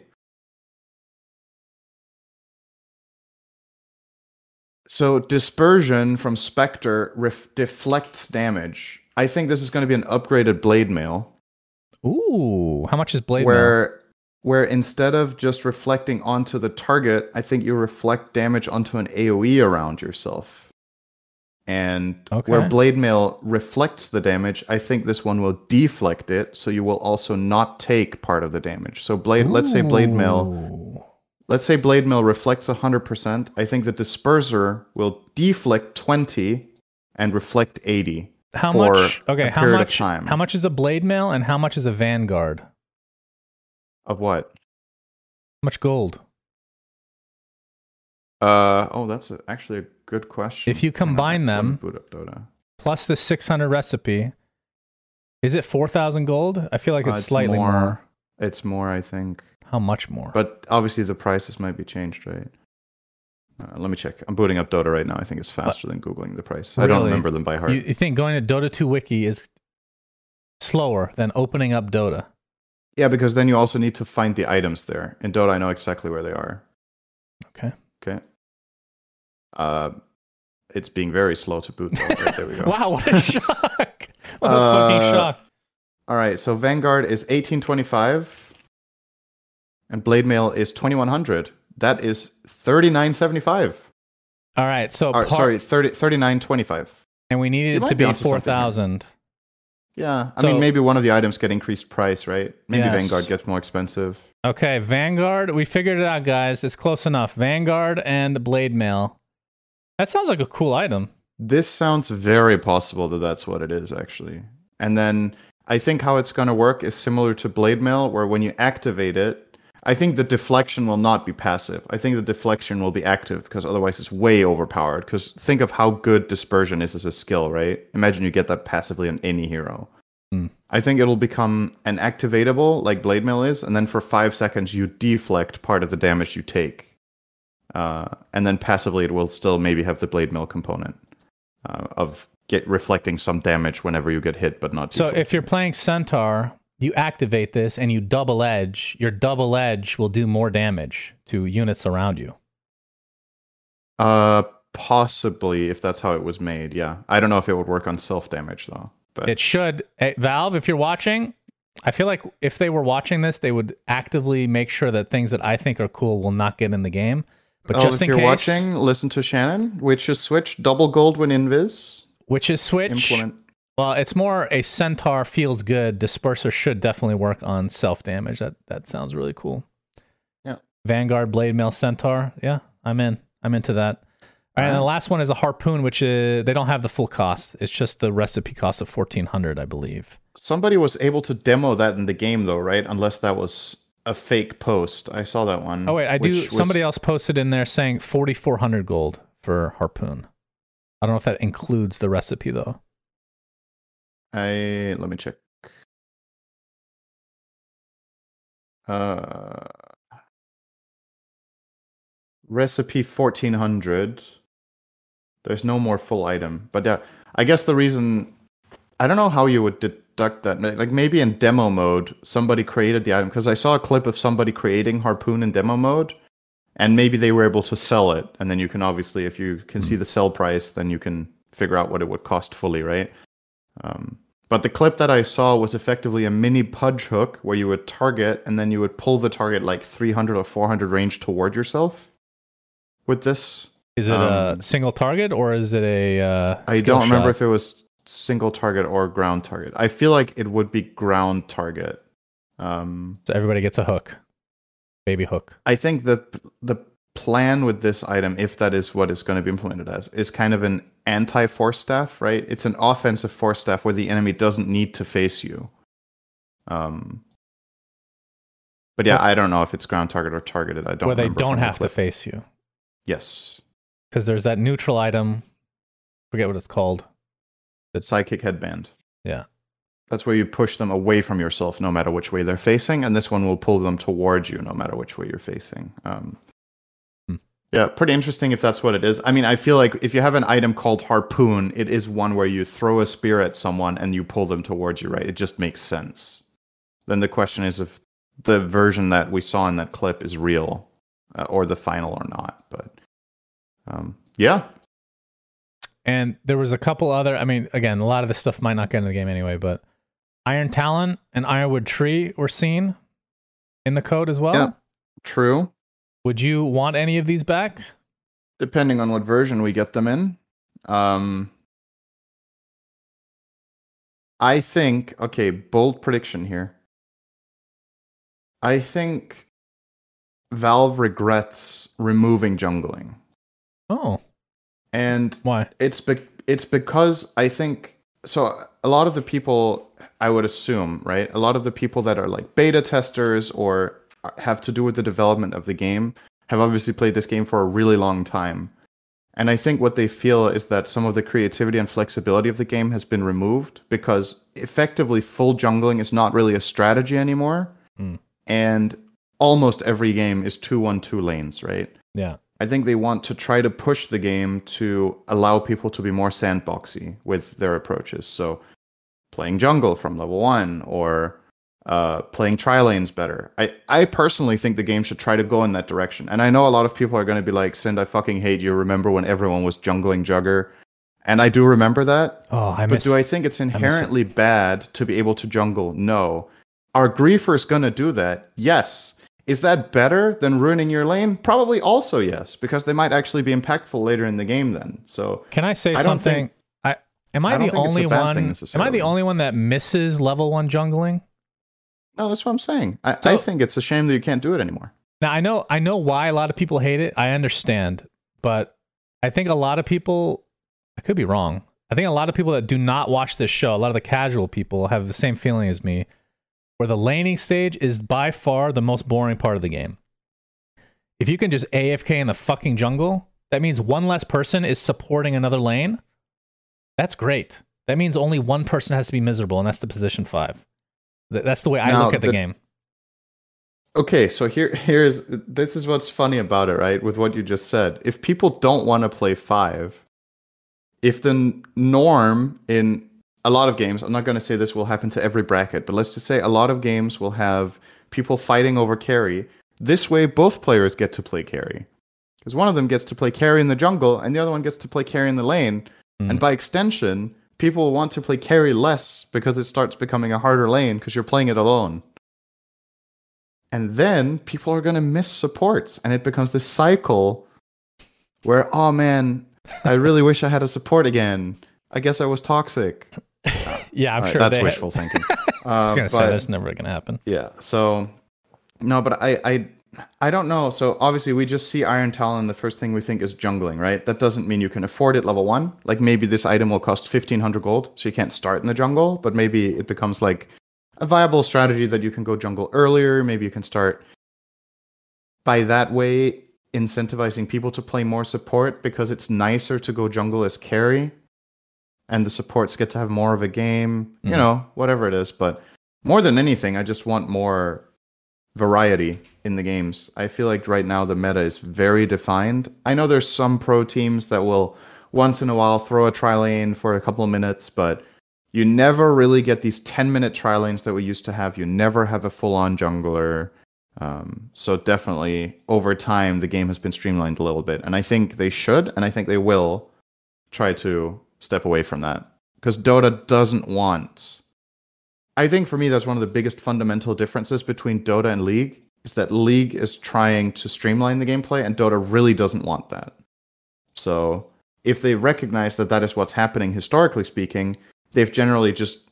So dispersion from Spectre deflects damage. I think this is going to be an upgraded blade mail.
Ooh, how much is blade mail?
Where instead of just reflecting onto the target, I think you reflect damage onto an AoE around yourself. And where blade mail reflects the damage, I think this one will deflect it, so you will also not take part of the damage. So let's say blade mail reflects 100%. I think the disperser will deflect 20 and reflect 80.
How much? Okay, how much? How much is a blade mail and how much is a vanguard?
Of what?
How much gold?
That's actually a good question.
If you combine them, plus the 600 recipe, is it 4,000 gold? I feel like it's slightly more.
It's more, I think.
How much more?
But obviously the prices might be changed, right? Let me check. I'm booting up Dota right now. I think it's faster than Googling the price. Really? I don't remember them by heart.
You think going to Dota 2 Wiki is slower than opening up Dota?
Yeah, because then you also need to find the items there. In Dota, I know exactly where they are.
Okay.
It's being very slow to boot though. Right, there we go.
Wow, what a shock. What a fucking shock.
All right, so Vanguard is 1825 and Blade Mail is 2100. That is 3975.
All right, so
3925.
And we needed it to be 4,000.
Yeah, I mean maybe one of the items get increased price, right? Maybe Vanguard gets more expensive.
Okay, Vanguard, we figured it out, guys. It's close enough. Vanguard and Blade Mail. That sounds like a cool item.
This sounds very possible that that's what it is, actually. And then I think how it's going to work is similar to Blade Mail, where when you activate it, I think the deflection will not be passive. I think the deflection will be active, because otherwise it's way overpowered. Because think of how good dispersion is as a skill, right? Imagine you get that passively on any hero. I think it'll become an activatable, like Blade Mail is, and then for 5 seconds you deflect part of the damage you take. And then passively it will still maybe have the Blade Mail component of reflecting some damage whenever you get hit, but not deflecting.
So if you're playing Centaur, you activate this and you double edge. Your double edge will do more damage to units around you.
Possibly, if that's how it was made, yeah. I don't know if it would work on self-damage, though. But
it should. Valve, if you're watching, I feel like if they were watching this, they would actively make sure that things that I think are cool will not get in the game. But just in case,
if you're watching, listen to Shannon. Witch's Switch, double gold when invis.
Witch's Switch.
Implement.
Well, it's more a Centaur feels good. Disperser should definitely work on self-damage. That sounds really cool.
Yeah.
Vanguard, Blade Mail, Centaur. Yeah, I'm in. I'm into that. All right, and the last one is a Harpoon, which they don't have the full cost. It's just the recipe cost of 1,400, I believe.
Somebody was able to demo that in the game, though, right? Unless that was a fake post. I saw that one.
Oh, wait, somebody else posted in there saying 4,400 gold for Harpoon. I don't know if that includes the recipe, though.
Let me check. Recipe 1,400. There's no more full item. But yeah, I guess the reason... I don't know how you would deduct that. Like maybe in demo mode, somebody created the item. Because I saw a clip of somebody creating Harpoon in demo mode. And maybe they were able to sell it. And then you can obviously, if you can see the sell price, then you can figure out what it would cost fully, right? But the clip that I saw was effectively a mini pudge hook where you would target and then you would pull the target like 300 or 400 range toward yourself with this.
Is it a single target or is it a
I don't remember if it was single target or ground target. I feel like it would be ground target.
So everybody gets a hook, baby hook.
I think the plan with this item, if that is what it's going to be implemented as, is kind of an anti-force staff, right? It's an offensive force staff where the enemy doesn't need to face you. But yeah, I don't know if it's ground target or targeted. I don't.
Where they don't have to face you.
Yes.
Because there's that neutral item. Forget what it's called.
The psychic headband.
Yeah.
That's where you push them away from yourself no matter which way they're facing, and this one will pull them towards you no matter which way you're facing. Yeah, pretty interesting if that's what it is. I mean, I feel like if you have an item called Harpoon, it is one where you throw a spear at someone and you pull them towards you, right? It just makes sense. Then the question is if the version that we saw in that clip is real or the final or not. But yeah.
And there was a couple other, I mean, again, a lot of this stuff might not get into the game anyway, but Iron Talon and Ironwood Tree were seen in the code as well.
Yeah, true.
Would you want any of these back?
Depending on what version we get them in. I think, okay, bold prediction here. I think Valve regrets removing jungling.
Oh.
And
why?
It's because I think, so a lot of the people, I would assume, right? A lot of the people that are like beta testers or have to do with the development of the game have obviously played this game for a really long time. And I think what they feel is that some of the creativity and flexibility of the game has been removed because effectively full jungling is not really a strategy anymore. And almost every game is 2-1-2 lanes, right?
Yeah.
I think they want to try to push the game to allow people to be more sandboxy with their approaches. So playing jungle from level 1 or playing tri-lanes better. I personally think the game should try to go in that direction. And I know a lot of people are going to be like, Sind, I fucking hate you. Remember when everyone was jungling Jugger? And I do remember that. But do I think it's inherently bad to be able to jungle? No. Are griefers going to do that? Yes. Is that better than ruining your lane? Probably also yes, because they might actually be impactful later in the game then. So
can I say something? Am I the only one that misses level 1 jungling?
No, that's what I'm saying. I think it's a shame that you can't do it anymore.
Now, I know why a lot of people hate it. I understand. But I think a lot of people, I could be wrong. I think a lot of people that do not watch this show, a lot of the casual people have the same feeling as me, where the laning stage is by far the most boring part of the game. If you can just AFK in the fucking jungle, that means one less person is supporting another lane. That's great. That means only one person has to be miserable, and that's the position 5. That's the way I look at the game.
Okay, so this is what's funny about it, right? With what you just said. If people don't want to play 5, if the norm in a lot of games, I'm not going to say this will happen to every bracket, but let's just say a lot of games will have people fighting over carry. This way, both players get to play carry. Because one of them gets to play carry in the jungle, and the other one gets to play carry in the lane. And by extension, people want to play carry less because it starts becoming a harder lane because you're playing it alone. And then people are going to miss supports, and it becomes this cycle where, oh man, I really wish I had a support again. I guess I was toxic.
Yeah, I'm sure
that's wishful thinking.
I was going to say that's never going to happen.
Yeah. So no, but I don't know. So obviously we just see Iron Talon. The first thing we think is jungling, right? That doesn't mean you can afford it level 1. Like maybe this item will cost 1,500 gold, so you can't start in the jungle. But maybe it becomes like a viable strategy that you can go jungle earlier. Maybe you can start by that way incentivizing people to play more support because it's nicer to go jungle as carry. And the supports get to have more of a game, you know, whatever it is. But more than anything, I just want more variety in the games. I feel like right now the meta is very defined. I know there's some pro teams that will once in a while throw a tri-lane for a couple of minutes, but you never really get these 10-minute tri-lanes that we used to have. You never have a full-on jungler. So definitely over time, the game has been streamlined a little bit. And I think they should, and I think they will try to step away from that. Because Dota doesn't want... I think for me, that's one of the biggest fundamental differences between Dota and League, is that League is trying to streamline the gameplay, and Dota really doesn't want that. So if they recognize that that is what's happening historically speaking, they've generally just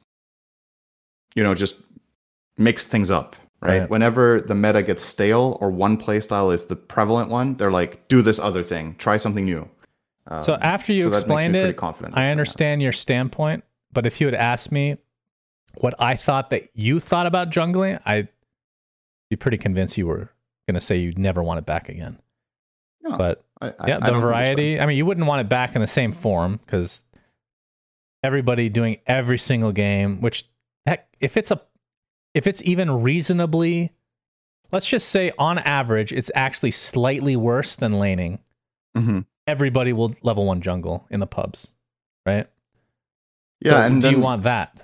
mixed things up, right? Whenever the meta gets stale or one playstyle is the prevalent one, they're like, do this other thing, try something new.
So after you explained it, I understand your standpoint, but if you had asked me what I thought that you thought about jungling, I'd be pretty convinced you were going to say you'd never want it back again.
No,
but the variety, I mean, you wouldn't want it back in the same form because everybody doing every single game, which heck, if it's even reasonably, let's just say on average, it's actually slightly worse than laning.
Mm-hmm.
Everybody will level 1 jungle in the pubs, right?
Yeah,
so
and
do you want that?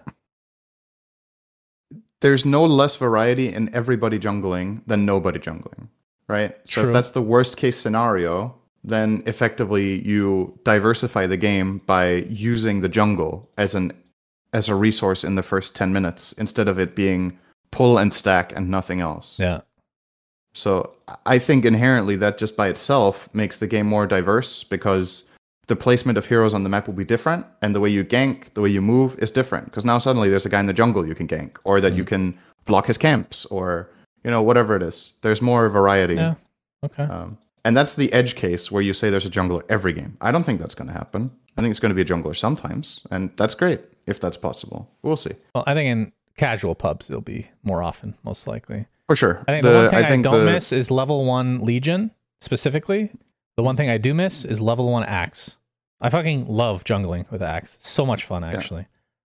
There's no less variety in everybody jungling than nobody jungling, right? So
True.
if that's the worst case scenario, then effectively you diversify the game by using the jungle as a resource in the first 10 minutes instead of it being pull and stack and nothing else.
Yeah.
So I think inherently that just by itself makes the game more diverse because the placement of heroes on the map will be different, and the way you gank, the way you move is different. Because now suddenly there's a guy in the jungle you can gank, or that you can block his camps, or whatever it is. There's more variety.
Yeah. Okay.
And that's the edge case where you say there's a jungler every game. I don't think that's going to happen. I think it's going to be a jungler sometimes, and that's great if that's possible. We'll see.
Well, I think in casual pubs it'll be more often, most likely.
For sure.
I think the one thing I don't miss is level 1 Legion, specifically. The one thing I do miss is level 1 Axe. I fucking love jungling with Axe. So much fun, actually.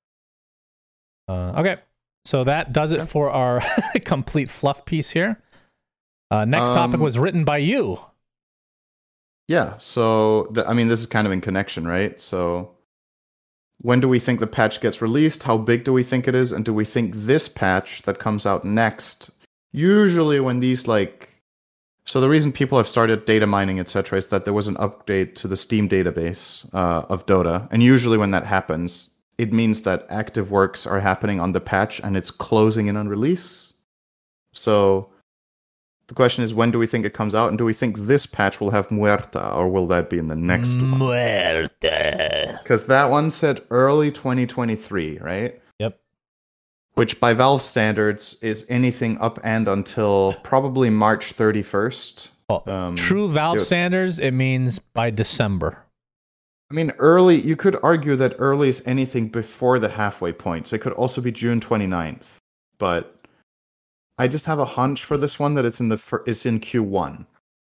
Yeah. Okay, so that does it for our complete fluff piece here. Next topic was written by you.
Yeah, so, this is kind of in connection, right? So, when do we think the patch gets released? How big do we think it is? And do we think this patch that comes out next... Usually when these so the reason people have started data mining, etc., is that there was an update to the Steam database of Dota. And usually when that happens, it means that active works are happening on the patch and it's closing in on release. So the question is, when do we think it comes out? And do we think this patch will have Muerta, or will that be in the next one?
Muerta.
Because that one said early 2023, right? Which by Valve standards is anything up and until probably March 31st.
True Valve standards, it means by December.
I mean, early, you could argue that early is anything before the halfway point. So it could also be June 29th. But I just have a hunch for this one that it's in Q1.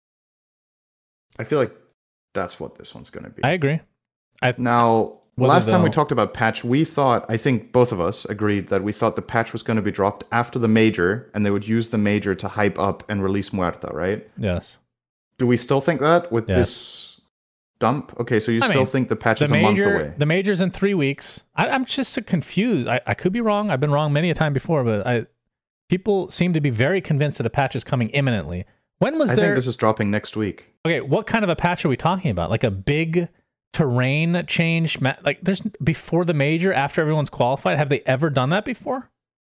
I feel like that's what this one's going to be.
I agree.
Now... Last time we talked about patch, I think both of us agreed that we thought the patch was going to be dropped after the major, and they would use the major to hype up and release Muerta, right?
Yes.
Do we still think that with this dump? Okay, so you still think the patch is a month away?
The major's in 3 weeks. I'm just so confused. I could be wrong. I've been wrong many a time before, but people seem to be very convinced that a patch is coming imminently. When was
I think this is dropping next week.
Okay, what kind of a patch are we talking about? Like a big... terrain change, like there's before the major, after everyone's qualified, have they ever done that before?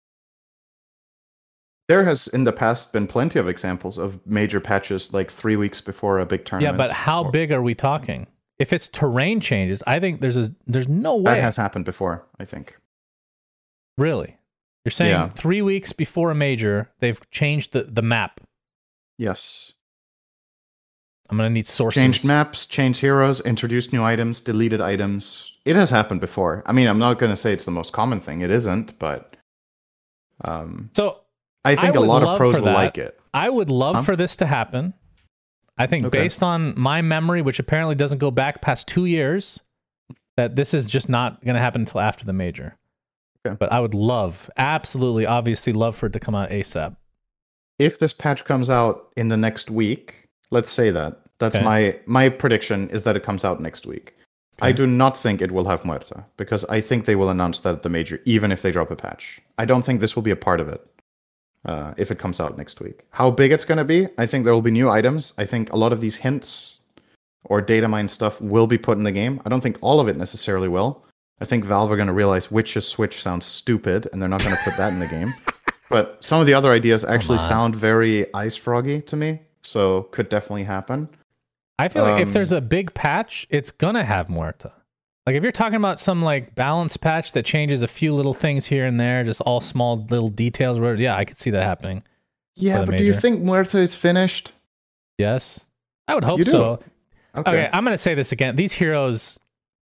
There has in the past been plenty of examples of major patches like 3 weeks before a big tournament.
Yeah, but how big are we talking? If it's terrain changes, I think there's no way.
That has happened before, I think.
Really? You're saying 3 weeks before a major, they've changed the map?
Yes.
I'm going to need sources.
Changed maps, changed heroes, introduced new items, deleted items. It has happened before. I mean, I'm not going to say it's the most common thing. It isn't, but...
so
I think a lot of pros will like it.
I would love for this to happen. I think based on my memory, which apparently doesn't go back past 2 years, that this is just not going to happen until after the major. Okay. But I would absolutely, obviously love for it to come out ASAP.
If this patch comes out in the next week, let's say that. That's my prediction is that it comes out next week. Okay. I do not think it will have Muerta, because I think they will announce that at the major, even if they drop a patch. I don't think this will be a part of it if it comes out next week. How big it's going to be, I think there will be new items. I think a lot of these hints or data mine stuff will be put in the game. I don't think all of it necessarily will. I think Valve are going to realize Witch's Switch sounds stupid, and they're not going to put that in the game. But some of the other ideas actually sound very Ice Froggy to me, so could definitely happen.
I feel like if there's a big patch, it's going to have Muerta. Like if you're talking about some like balance patch that changes a few little things here and there, just all small little details, whatever, yeah, I could see that happening.
Yeah, but do you think Muerta is finished?
Yes. I would hope
You do?
so.
Okay.
I'm going to say this again. These heroes...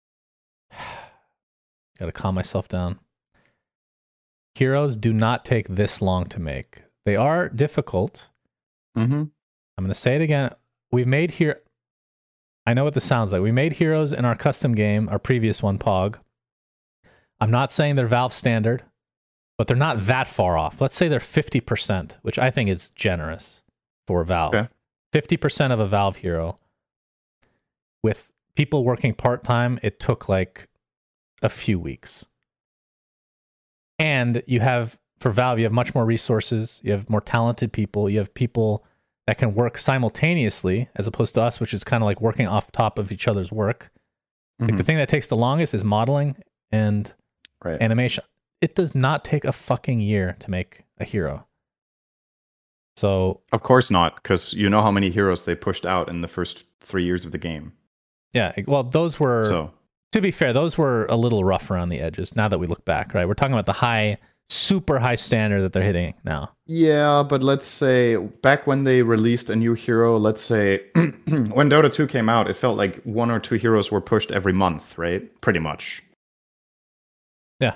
Got to calm myself down. Heroes do not take this long to make. They are difficult.
Mm-hmm.
I'm going to say it again. We've made here... I know what this sounds like. We made heroes in our custom game, our previous one, Pog. I'm not saying they're Valve standard, but they're not that far off. Let's say they're 50%, which I think is generous for Valve.
Okay.
50% of a Valve hero. With people working part-time, it took like a few weeks. And you have, for Valve, you have much more resources. You have more talented people. You have people that can work simultaneously, as opposed to us, which is kind of like working off top of each other's work. Like the thing that takes the longest is modeling and animation. It does not take a fucking year to make a hero. So
of course not, because you know how many heroes they pushed out in the first 3 years of the game.
Yeah, well, those were, to be fair, those were a little rough around the edges now that we look back, right? We're talking about the super high standard that they're hitting now.
Yeah, but let's say back when they released a new hero, let's say when Dota 2 came out, it felt like 1 or 2 heroes were pushed every month, right? Pretty much.
Yeah.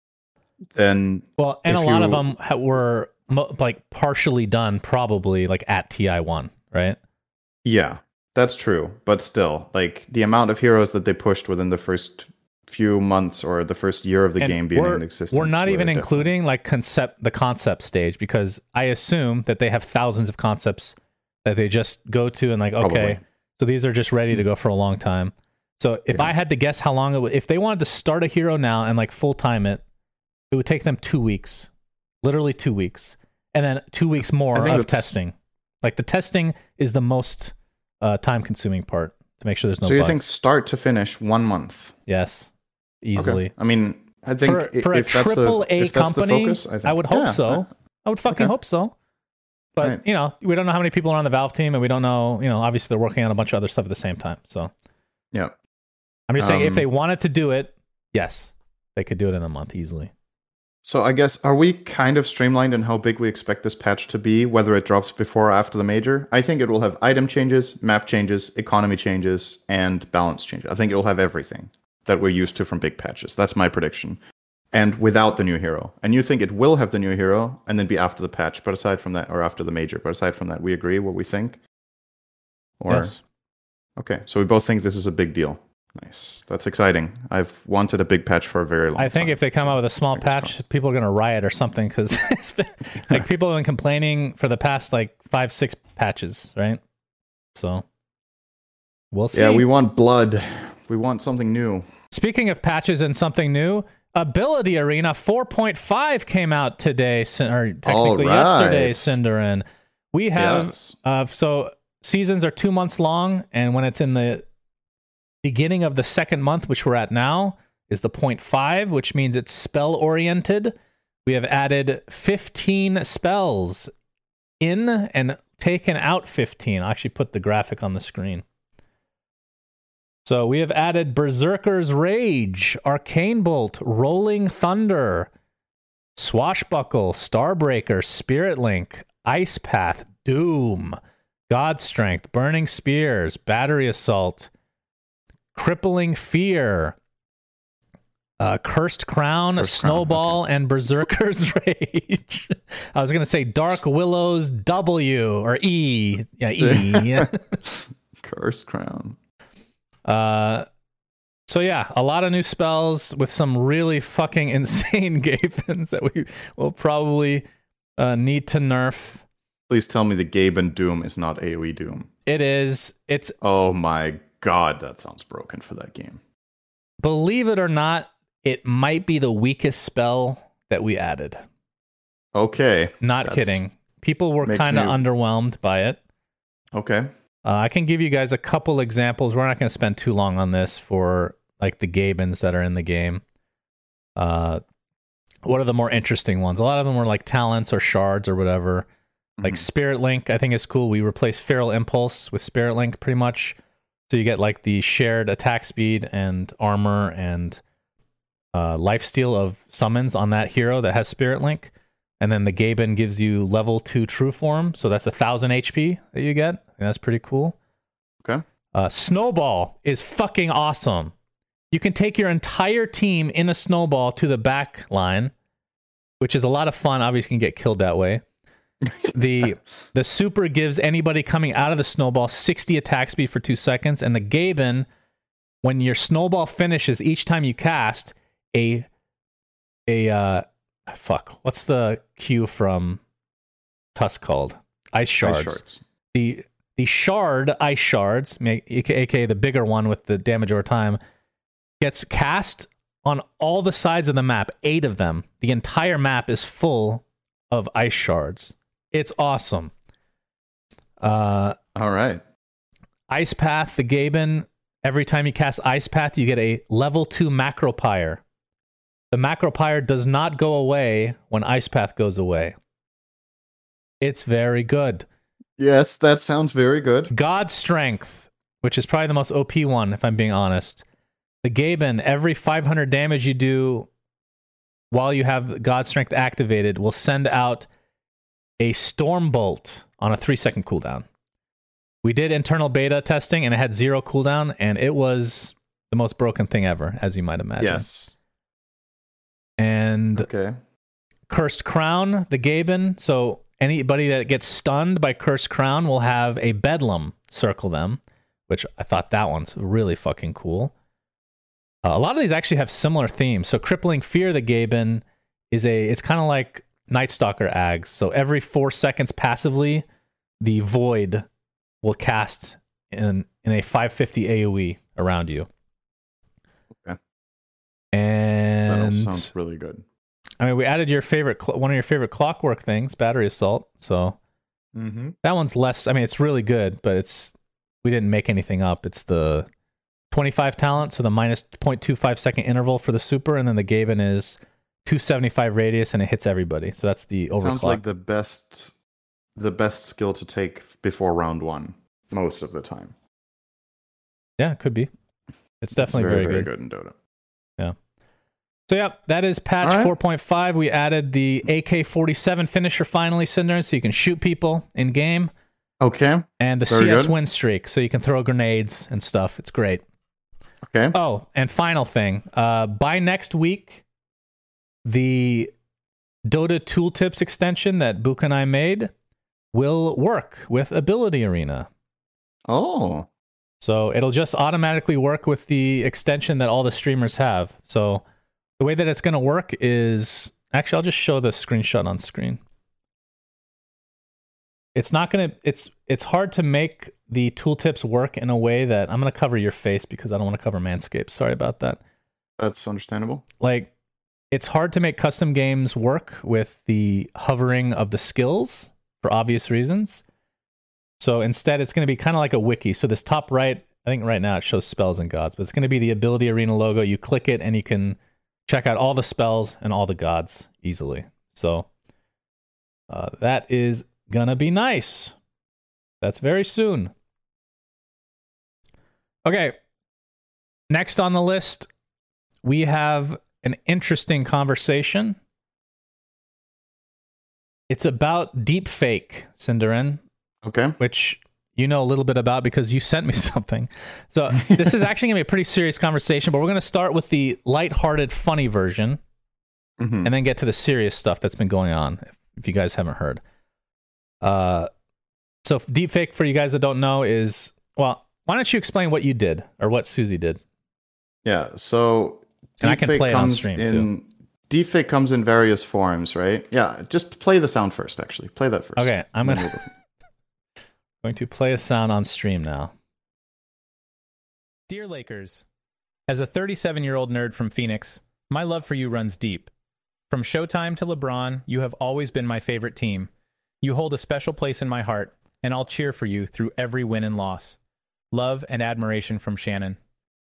Then,
well, and a lot of them were like partially done, probably like at TI1, right?
Yeah, that's true. But still, like the amount of heroes that they pushed within the first few months or the first year of the game being in existence.
We're not even including like the concept stage, because I assume that they have thousands of concepts that they just go to and like, okay,
Probably.
So these are just ready to go for a long time. So if I had to guess how long it would, if they wanted to start a hero now and like full time it would take them 2 weeks, literally 2 weeks, and then 2 weeks more of testing. Like the testing is the most time consuming part to make sure there's no bugs.
So you think start to finish 1 month?
Yes. Easily.
Okay. I mean, I think
for a triple A company,
focus,
I would hope so. I would fucking hope so. But, you know, we don't know how many people are on the Valve team, and we don't know, you know, obviously they're working on a bunch of other stuff at the same time. So,
yeah.
I'm just saying, if they wanted to do it, yes, they could do it in a month easily.
So I guess, are we kind of streamlined in how big we expect this patch to be, whether it drops before or after the major? I think it will have item changes, map changes, economy changes, and balance changes. I think it will have everything that we're used to from big patches. That's my prediction. And without the new hero. And you think it will have the new hero and then be after the patch, but aside from that, or after the major. But aside from that, we agree what we think? Or,
yes.
Okay, so we both think this is a big deal. Nice. That's exciting. I've wanted a big patch for a very long time.
I think if they come out with a small patch, people are going to riot or something, because like people have been complaining for the past like 5-6 patches, right? So we'll see.
Yeah, we want blood. We want something new.
Speaking of patches and something new, Ability Arena 4.5 came out today, or technically yesterday, Cinderin. We have, so seasons are 2 months long, and when it's in the beginning of the second month, which we're at now, is the 0.5, which means it's spell-oriented. We have added 15 spells in and taken out 15. I'll actually put the graphic on the screen. So we have added Berserker's Rage, Arcane Bolt, Rolling Thunder, Swashbuckle, Starbreaker, Spirit Link, Ice Path, Doom, God Strength, Burning Spears, Battery Assault, Crippling Fear, Cursed Crown, Snowball, and Berserker's Rage. I was going to say Dark Willow's W, or E. Yeah, E.
Cursed Crown.
So yeah, a lot of new spells with some really fucking insane Gapens that we will probably need to nerf.
Please tell me the Gaben Doom is not AoE Doom.
It is. It's.
Oh my god, that sounds broken for that game.
Believe it or not, it might be the weakest spell that we added.
Okay.
Not kidding. People were kind of underwhelmed by it.
Okay.
I can give you guys a couple examples. We're not going to spend too long on this for like the Gabens that are in the game. What are the more interesting ones? A lot of them were like talents or shards or whatever. Like Spirit Link, I think is cool. We replaced Feral Impulse with Spirit Link pretty much. So you get like the shared attack speed and armor and lifesteal of summons on that hero that has Spirit Link. And then the Gaben gives you level 2 True Form. So that's 1,000 HP that you get. And that's pretty cool.
Okay.
Snowball is fucking awesome. You can take your entire team in a snowball to the back line, which is a lot of fun. Obviously, you can get killed that way. The super gives anybody coming out of the snowball 60 attack speed for 2 seconds. And the Gaben, when your snowball finishes, each time you cast what's the Q from Tusk called? Ice shards. The shard ice shards, aka the bigger one with the damage over time, gets cast on all the sides of the map, 8 of them. The entire map is full of ice shards. It's awesome.
All right.
Ice Path, the Gaben, every time you cast Ice Path, you get a level 2 Macropyre. The Macropyre does not go away when Ice Path goes away. It's very good.
Yes, that sounds very good.
God Strength, which is probably the most OP one, if I'm being honest. The Gaben, every 500 damage you do while you have God Strength activated, will send out a Storm Bolt on a 3-second cooldown. We did internal beta testing, and it had 0 cooldown, and it was the most broken thing ever, as you might imagine.
Yes.
And
okay.
Cursed Crown, the Gaben. So anybody that gets stunned by Cursed Crown will have a Bedlam circle them, which I thought that one's really fucking cool. A lot of these actually have similar themes. So Crippling Fear, the Gaben, it's kind of like Night Stalker Ags. So every 4 seconds passively, the Void will cast in a 550 AoE around you.
Okay.
And
that all sounds really good.
I mean, we added one of your favorite Clockwork things, Battery Assault. So that one's less. I mean, it's really good, but we didn't make anything up. It's the 25 talent, so the minus 0.25 second interval for the super, and then the Gaben is 275 radius, and it hits everybody. So that's the overclock.
Sounds like the best skill to take before round 1 most of the time.
Yeah, it could be. It's definitely very,
very
good
in Dota.
Yeah. So yeah, that is patch 4.5. We added the AK-47 finisher finally, Cinder, so you can shoot people in game.
Okay.
And the
very
CS
good.
win streak, so you can throw grenades and stuff. It's great.
Okay.
Oh, and final thing. By next week, the Dota Tooltips extension that Book and I made will work with Ability Arena.
Oh.
So it'll just automatically work with the extension that all the streamers have. So the way that it's going to work is... Actually, I'll just show the screenshot on screen. It's not going to... It's hard to make the tooltips work in a way that... I'm going to cover your face because I don't want to cover Manscaped. Sorry about that.
That's understandable.
Like, it's hard to make custom games work with the hovering of the skills for obvious reasons. So instead, it's going to be kind of like a wiki. So this top right, I think right now it shows spells and gods, but it's going to be the Ability Arena logo. You click it and you can check out all the spells and all the gods easily. So that is going to be nice. That's very soon. Okay. Next on the list, we have an interesting conversation. It's about deepfake, Cinderin.
Okay.
Which you know a little bit about because you sent me something. So this is actually going to be a pretty serious conversation, but we're going to start with the lighthearted, funny version and then get to the serious stuff that's been going on, if you guys haven't heard. So deepfake, for you guys that don't know, is... Well, why don't you explain what you did or what Susie did?
Yeah, so...
And I can play it on stream, too.
Deepfake comes in various forms, right? Yeah, just play the sound first, actually. Play that first.
Okay, I'm going to play a sound on stream now. Dear Lakers, as a 37-year-old nerd from Phoenix, my love for you runs deep. From Showtime to LeBron, you have always been my favorite team. You hold a special place in my heart, and I'll cheer for you through every win and loss. Love and admiration from Shannon.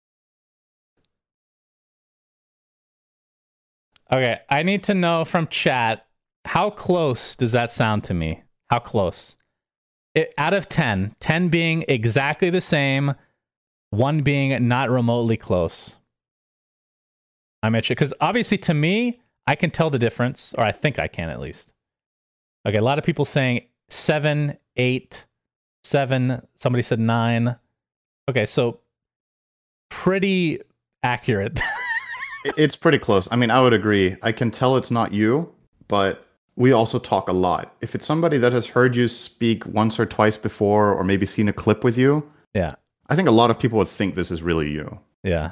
Okay, I need to know from chat, how close does that sound to me? How close? Out of 10, 10 being exactly the same, one being not remotely close. I mentioned because obviously to me, I can tell the difference, or I think I can at least. Okay, a lot of people saying 7, 8, 7. Somebody said 9. Okay, so pretty accurate.
It's pretty close. I mean, I would agree. I can tell it's not you, but we also talk a lot. If it's somebody that has heard you speak once or twice before, or maybe seen a clip with you,
yeah,
I think a lot of people would think this is really you.
Yeah.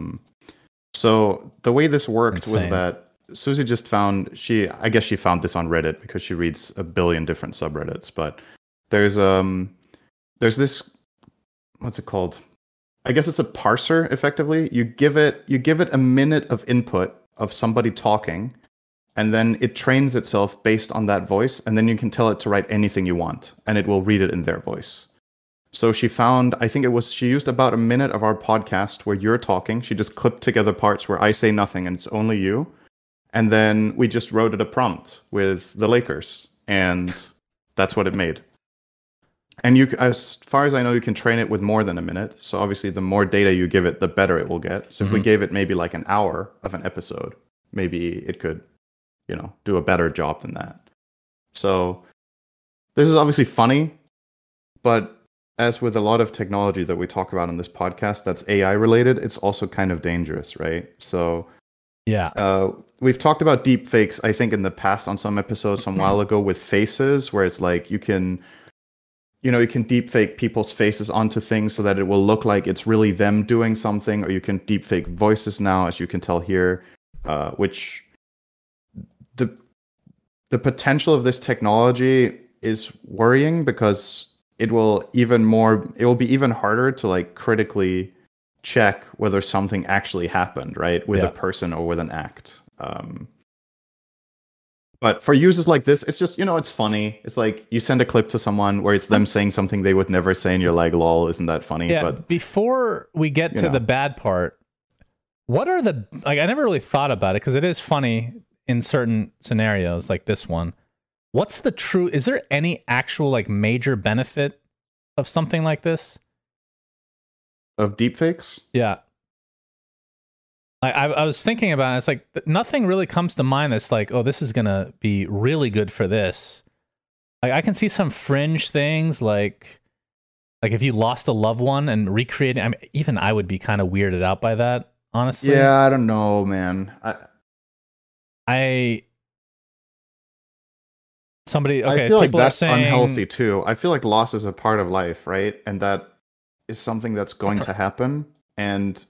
So the way this worked was
Insane.
that Susie just found I guess she found this on Reddit because she reads a billion different subreddits, but there's this, what's it called? I guess it's a parser effectively. You give it a minute of input of somebody talking, and then it trains itself based on that voice, and then you can tell it to write anything you want, and it will read it in their voice. So she found, she used about a minute of our podcast where you're talking. She just clipped together parts where I say nothing and it's only you. And then we just wrote it a prompt with the Lakers, and that's what it made. And as far as I know, you can train it with more than a minute. So obviously the more data you give it, the better it will get. So if we gave it maybe like an hour of an episode, maybe it could, do a better job than that. So this is obviously funny, but as with a lot of technology that we talk about on this podcast that's AI related, it's also kind of dangerous, right? So
yeah,
we've talked about deep fakes, I think, in the past on some episodes some while ago with faces, where it's like you can deep fake people's faces onto things so that it will look like it's really them doing something, or you can deep fake voices now, as you can tell here, which the potential of this technology is worrying because it will be even harder to like critically check whether something actually happened, right, with a person or with an act. But for uses like this, it's just, it's funny. It's like you send a clip to someone where it's them saying something they would never say, and you're like, lol, isn't that funny?
Yeah,
but
before we get to the bad part, what are I never really thought about it because it is funny in certain scenarios like this one. Is there any actual like major benefit of something like this?
Of deepfakes?
Yeah. I was thinking about it. It's like nothing really comes to mind that's like, oh, this is going to be really good for this. Like I can see some fringe things like if you lost a loved one and recreating, I mean, even I would be kind of weirded out by that, honestly.
Yeah, I don't know, man.
I
feel like that's unhealthy too. I feel like loss is a part of life, right? And that is something that's going to happen. And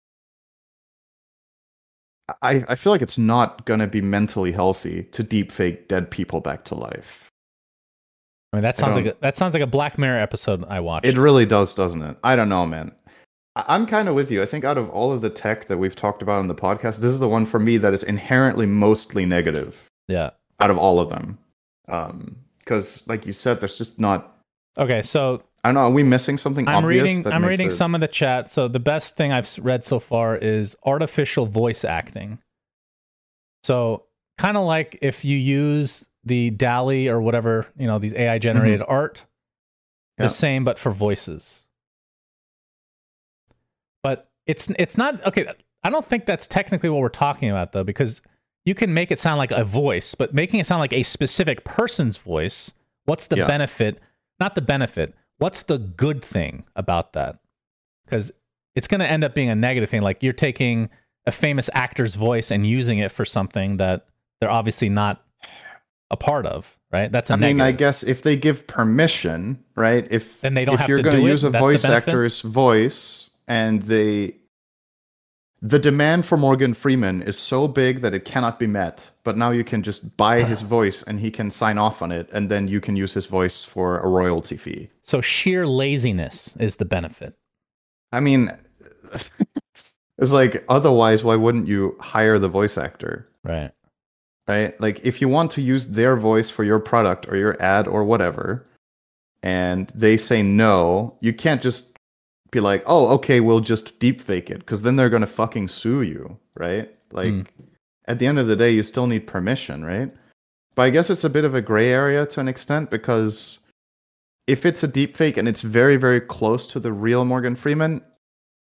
I feel like it's not going to be mentally healthy to deepfake dead people back to life.
I mean, that sounds like a Black Mirror episode I watched.
It really does, doesn't it? I don't know, man. I'm kind of with you. I think out of all of the tech that we've talked about on the podcast, this is the one for me that is inherently mostly negative.
Yeah.
Out of all of them. Because, like you said, there's just not...
Okay, so...
I don't know, are we missing something obvious?
I'm reading some of the chat. So the best thing I've read so far is artificial voice acting. So kind of like if you use the DALL-E or whatever, these AI generated art, the same but for voices. But it's not okay. I don't think that's technically what we're talking about though, because you can make it sound like a voice, but making it sound like a specific person's voice, what's the benefit? Not the benefit. What's the good thing about that? Because it's going to end up being a negative thing. Like you're taking a famous actor's voice and using it for something that they're obviously not a part of, right? That's a negative.
I guess if they give permission, right?
Then they don't have to do it.
If you're going to use a voice actor's voice, and the demand for Morgan Freeman is so big that it cannot be met, but now you can just buy his voice and he can sign off on it, and then you can use his voice for a royalty fee.
So sheer laziness is the benefit.
I mean, it's like, otherwise, why wouldn't you hire the voice actor?
Right.
Right? Like, if you want to use their voice for your product or your ad or whatever, and they say no, you can't just be like, oh, okay, we'll just deep fake it, because then they're going to fucking sue you, right? Like, at the end of the day, you still need permission, right? But I guess it's a bit of a gray area to an extent, because if it's a deep fake and it's very, very close to the real Morgan Freeman,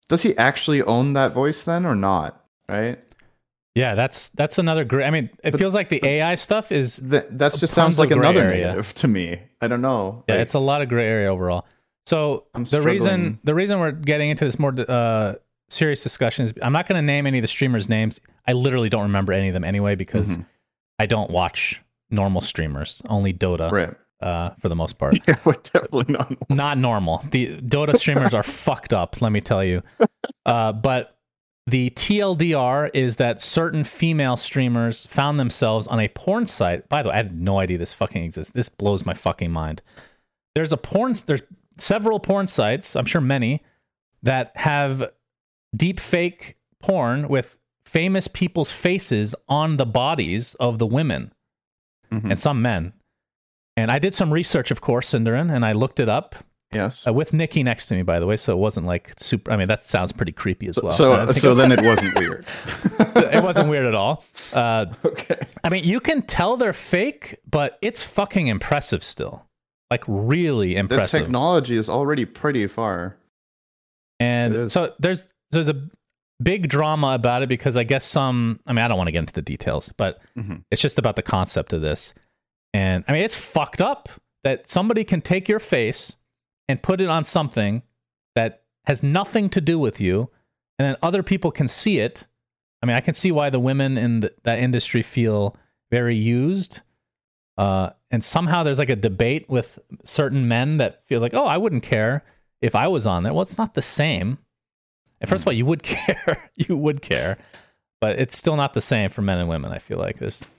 Does he actually own that voice then or not? Right?
Yeah, that's another great. I mean, it feels like the AI stuff is
That just sounds
tons
like
of gray
another
area.
negative to me. I don't know.
Yeah,
Like,
it's a lot of gray area overall. So
I'm
the reason
struggling.
we're getting into this more serious discussion is I'm not going to name any of the streamers' names. I literally don't remember any of them anyway because I don't watch normal streamers, only Dota.
Right.
For the most part.
Yeah, we're definitely not.
Not normal. The Dota streamers are fucked up, let me tell you. But the TLDR is that certain female streamers found themselves on a porn site. By the way, I had no idea this fucking exists. This blows my fucking mind. There's several porn sites, I'm sure many, that have deep fake porn with famous people's faces on the bodies of the women and some men. And I did some research, of course, Cinderin, and I looked it up.
Yes.
With Nikki next to me, by the way, so it wasn't like super. I mean, that sounds pretty creepy as well.
So then it wasn't weird.
It wasn't weird at all.
Okay.
I mean, you can tell they're fake, but it's fucking impressive still. Like, really
The
impressive.
technology is already pretty far. It
And
is.
so there's a big drama about it because I guess I mean, I don't want to get into the details, but it's just about the concept of this. And I mean, it's fucked up that somebody can take your face and put it on something that has nothing to do with you, and then other people can see it. I mean, I can see why the women in that industry feel very used. And somehow there's like a debate with certain men that feel like, oh, I wouldn't care if I was on there. Well, it's not the same. And first of all, you would care. You would care. But it's still not the same for men and women, I feel like.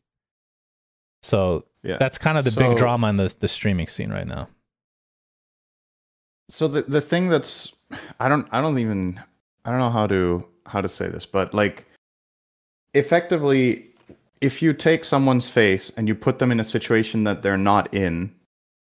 Yeah.
That's kind of the big drama in the streaming scene right now.
So the thing that's I don't know how to say this, but like effectively if you take someone's face and you put them in a situation that they're not in,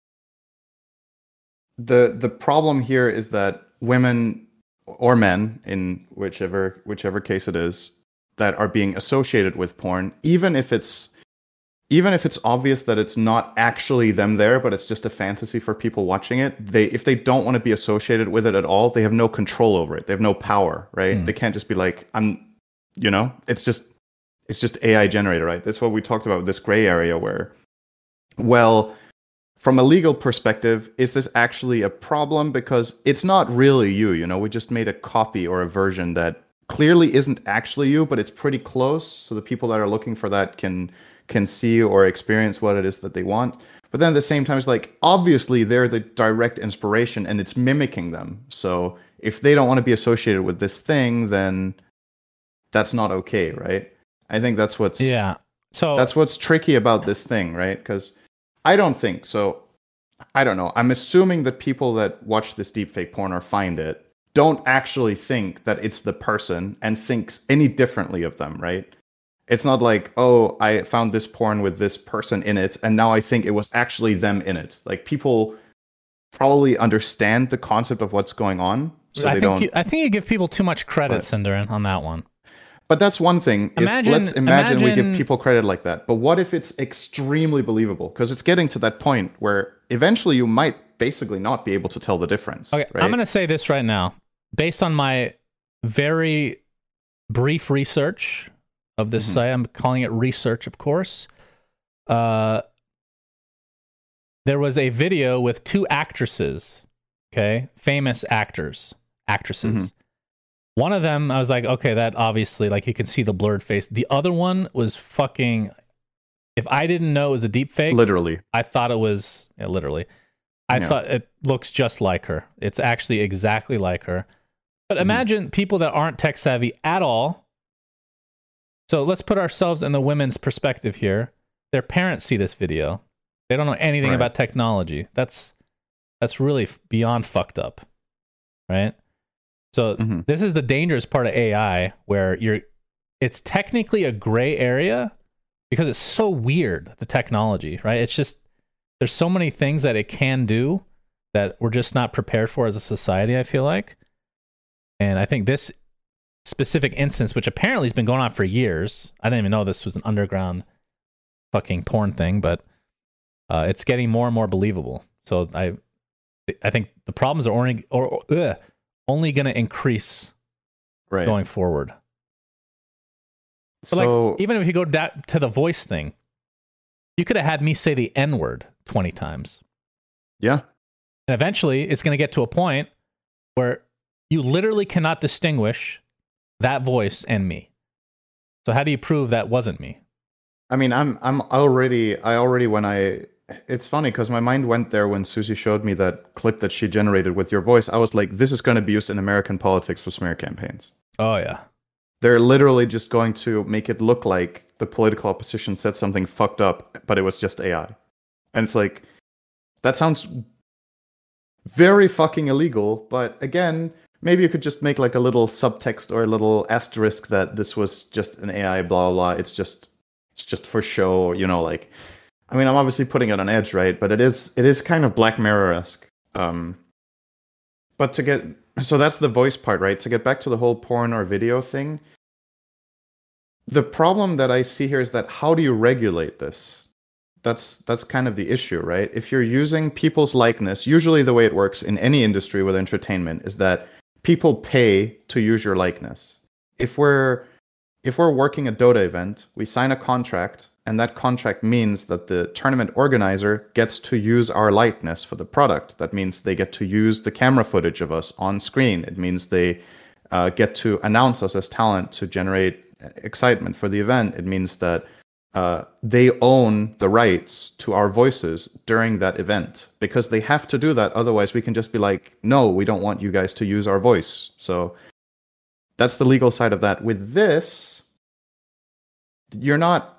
the problem here is that women or men, in whichever case it is, that are being associated with porn, even if it's obvious that it's not actually them there, but it's just a fantasy for people watching it, if they don't want to be associated with it at all, they have no control over it. They have no power, right? They can't just be like, it's just AI generated, right? That's what we talked about with this gray area where, well, from a legal perspective, is this actually a problem? Because it's not really you, we just made a copy or a version that clearly isn't actually you, but it's pretty close. So the people that are looking for that can see or experience what it is that they want. But then at the same time, it's like, obviously they're the direct inspiration and it's mimicking them. So if they don't want to be associated with this thing, then that's not okay, right? I think that's what's tricky about this thing, right? Because I don't know. I'm assuming that people that watch this deepfake porn or find it don't actually think that it's the person and thinks any differently of them, right? It's not like, oh, I found this porn with this person in it, and now I think it was actually them in it. Like, people probably understand the concept of what's going on, so
I think you give people too much credit, Cinderin, on that one.
But that's one thing. Let's imagine we give people credit like that. But what if it's extremely believable? Because it's getting to that point where eventually you might basically not be able to tell the difference.
Okay,
right?
I'm going to say this right now. Based on my very brief research of this site, I'm calling it research, of course. There was a video with two actresses, okay? Famous actresses. One of them, I was like, okay, that obviously, like, you can see the blurred face. The other one was fucking, if I didn't know it was a deep fake,
literally,
I thought it was, literally. I thought it looks just like her. It's actually exactly like her. But imagine people that aren't tech savvy at all. So let's put ourselves in the women's perspective here. Their parents see this video. They don't know anything about technology. That's really beyond fucked up, right? So this is the dangerous part of AI, where it's technically a gray area because it's so weird, the technology, right? It's just, there's so many things that it can do that we're just not prepared for as a society, I feel like. And I think this specific instance, which apparently has been going on for years, I didn't even know this was an underground fucking porn thing, but it's getting more and more believable. So I think the problems are only going to increase
Right.
going forward. But
So
like, even if you go to the voice thing, you could have had me say the N-word 20 times.
yeah.
And eventually it's going to get to a point where you literally cannot distinguish that voice and me. So how do you prove that wasn't me?
I mean, it's funny because my mind went there when Susie showed me that clip that she generated with your voice. I was like, this is going to be used in American politics for smear campaigns.
Oh, yeah.
They're literally just going to make it look like the political opposition said something fucked up, but it was just AI. And it's like, that sounds very fucking illegal. But again, maybe you could just make like a little subtext or a little asterisk that this was just an AI, blah, blah, blah. It's just for show, you know, like, I mean, I'm obviously putting it on edge, right? But it is kind of Black Mirror-esque. But so that's the voice part, right? To get back to the whole porn or video thing, the problem that I see here is that how do you regulate this? That's kind of the issue, right? If you're using people's likeness, usually the way it works in any industry with entertainment is that people pay to use your likeness. If we're working a Dota event, we sign a contract, and that contract means that the tournament organizer gets to use our likeness for the product. That means they get to use the camera footage of us on screen. It means they get to announce us as talent to generate excitement for the event. It means that they own the rights to our voices during that event because they have to do that. Otherwise, we can just be like, no, we don't want you guys to use our voice. So that's the legal side of that. With this, you're not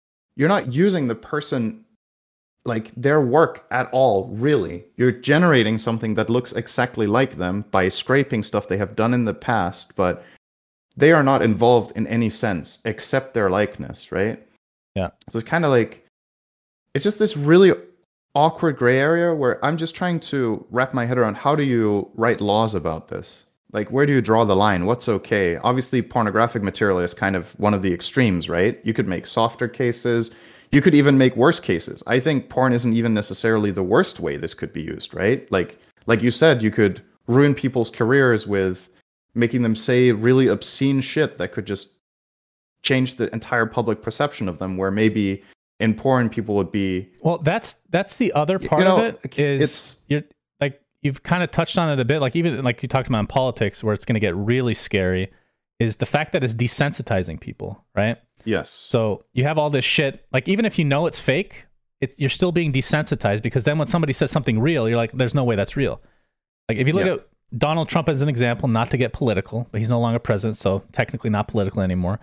using the person, like their work at all, really. You're generating something that looks exactly like them by scraping stuff they have done in the past, but they are not involved in any sense except their likeness, right?
Yeah.
So it's kind of like, it's just this really awkward gray area where I'm just trying to wrap my head around how do you write laws about this? Like, where do you draw the line? What's okay? Obviously, pornographic material is kind of one of the extremes, right? You could make softer cases. You could even make worse cases. I think porn isn't even necessarily the worst way this could be used, right? Like you said, you could ruin people's careers with making them say really obscene shit that could just change the entire public perception of them, where maybe in porn people would be...
Well, that's the other part of it is you've kind of touched on it a bit, like even like you talked about in politics where it's going to get really scary, is the fact that it's desensitizing people, right?
Yes.
So you have all this shit, like even if you know it's fake, you're still being desensitized because then when somebody says something real, you're like, there's no way that's real. Like if you look at Donald Trump as an example, not to get political, but he's no longer president, so technically not political anymore.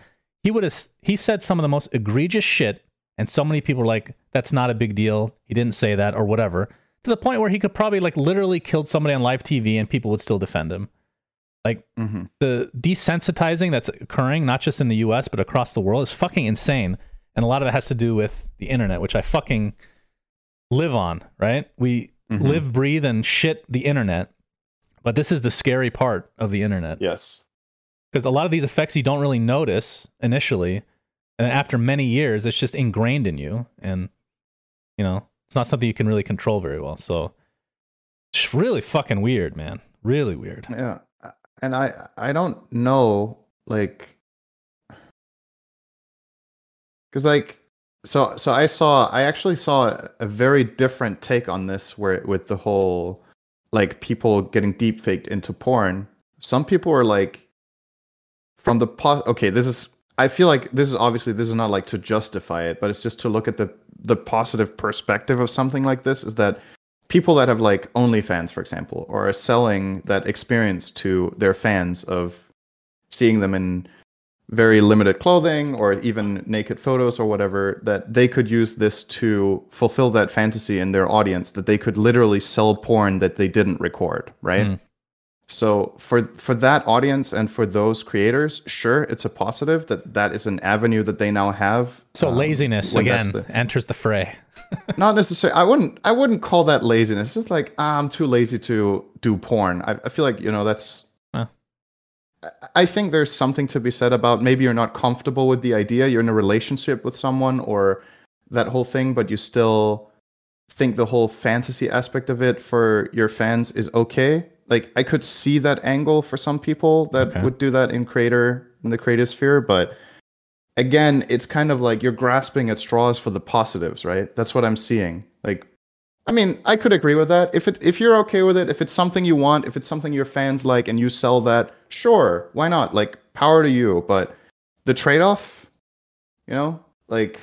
He said some of the most egregious shit, and so many people were like, that's not a big deal. He didn't say that or whatever. To the point where he could probably like literally killed somebody on live TV and people would still defend him. Like the desensitizing that's occurring, not just in the US, but across the world is fucking insane. And a lot of it has to do with the internet, which I fucking live on, right? We live, breathe, and shit the internet. But this is the scary part of the internet.
Yes.
Because a lot of these effects you don't really notice initially. And after many years, it's just ingrained in you. And, you know, it's not something you can really control very well. So it's really fucking weird, man. Really weird.
Yeah. And I don't know, like, because like, so I actually saw a very different take on this where with the whole, like, people getting deep faked into porn. Some people were like, from the okay, I feel like this is not like to justify it, but it's just to look at the positive perspective of something like this, is that people that have like OnlyFans, for example, or are selling that experience to their fans of seeing them in very limited clothing or even naked photos or whatever, that they could use this to fulfill that fantasy in their audience, that they could literally sell porn that they didn't record, right? So for that audience and for those creators, sure, it's a positive that is an avenue that they now have.
So laziness again enters the fray.
Not necessarily. I wouldn't call that laziness. It's just like, I'm too lazy to do porn. I feel like, you know, that's. I think there's something to be said about maybe you're not comfortable with the idea. You're in a relationship with someone or that whole thing, but you still think the whole fantasy aspect of it for your fans is okay. like I could see that angle for some people that
Okay.
would do that in the creator sphere, but again, it's kind of like you're grasping at straws for the positives, right? That's what I'm seeing. Like, I mean, I could agree with that. If you're okay with it, if it's something you want, if it's something your fans like and you sell that, sure, why not? Like, power to you. But the trade-off, like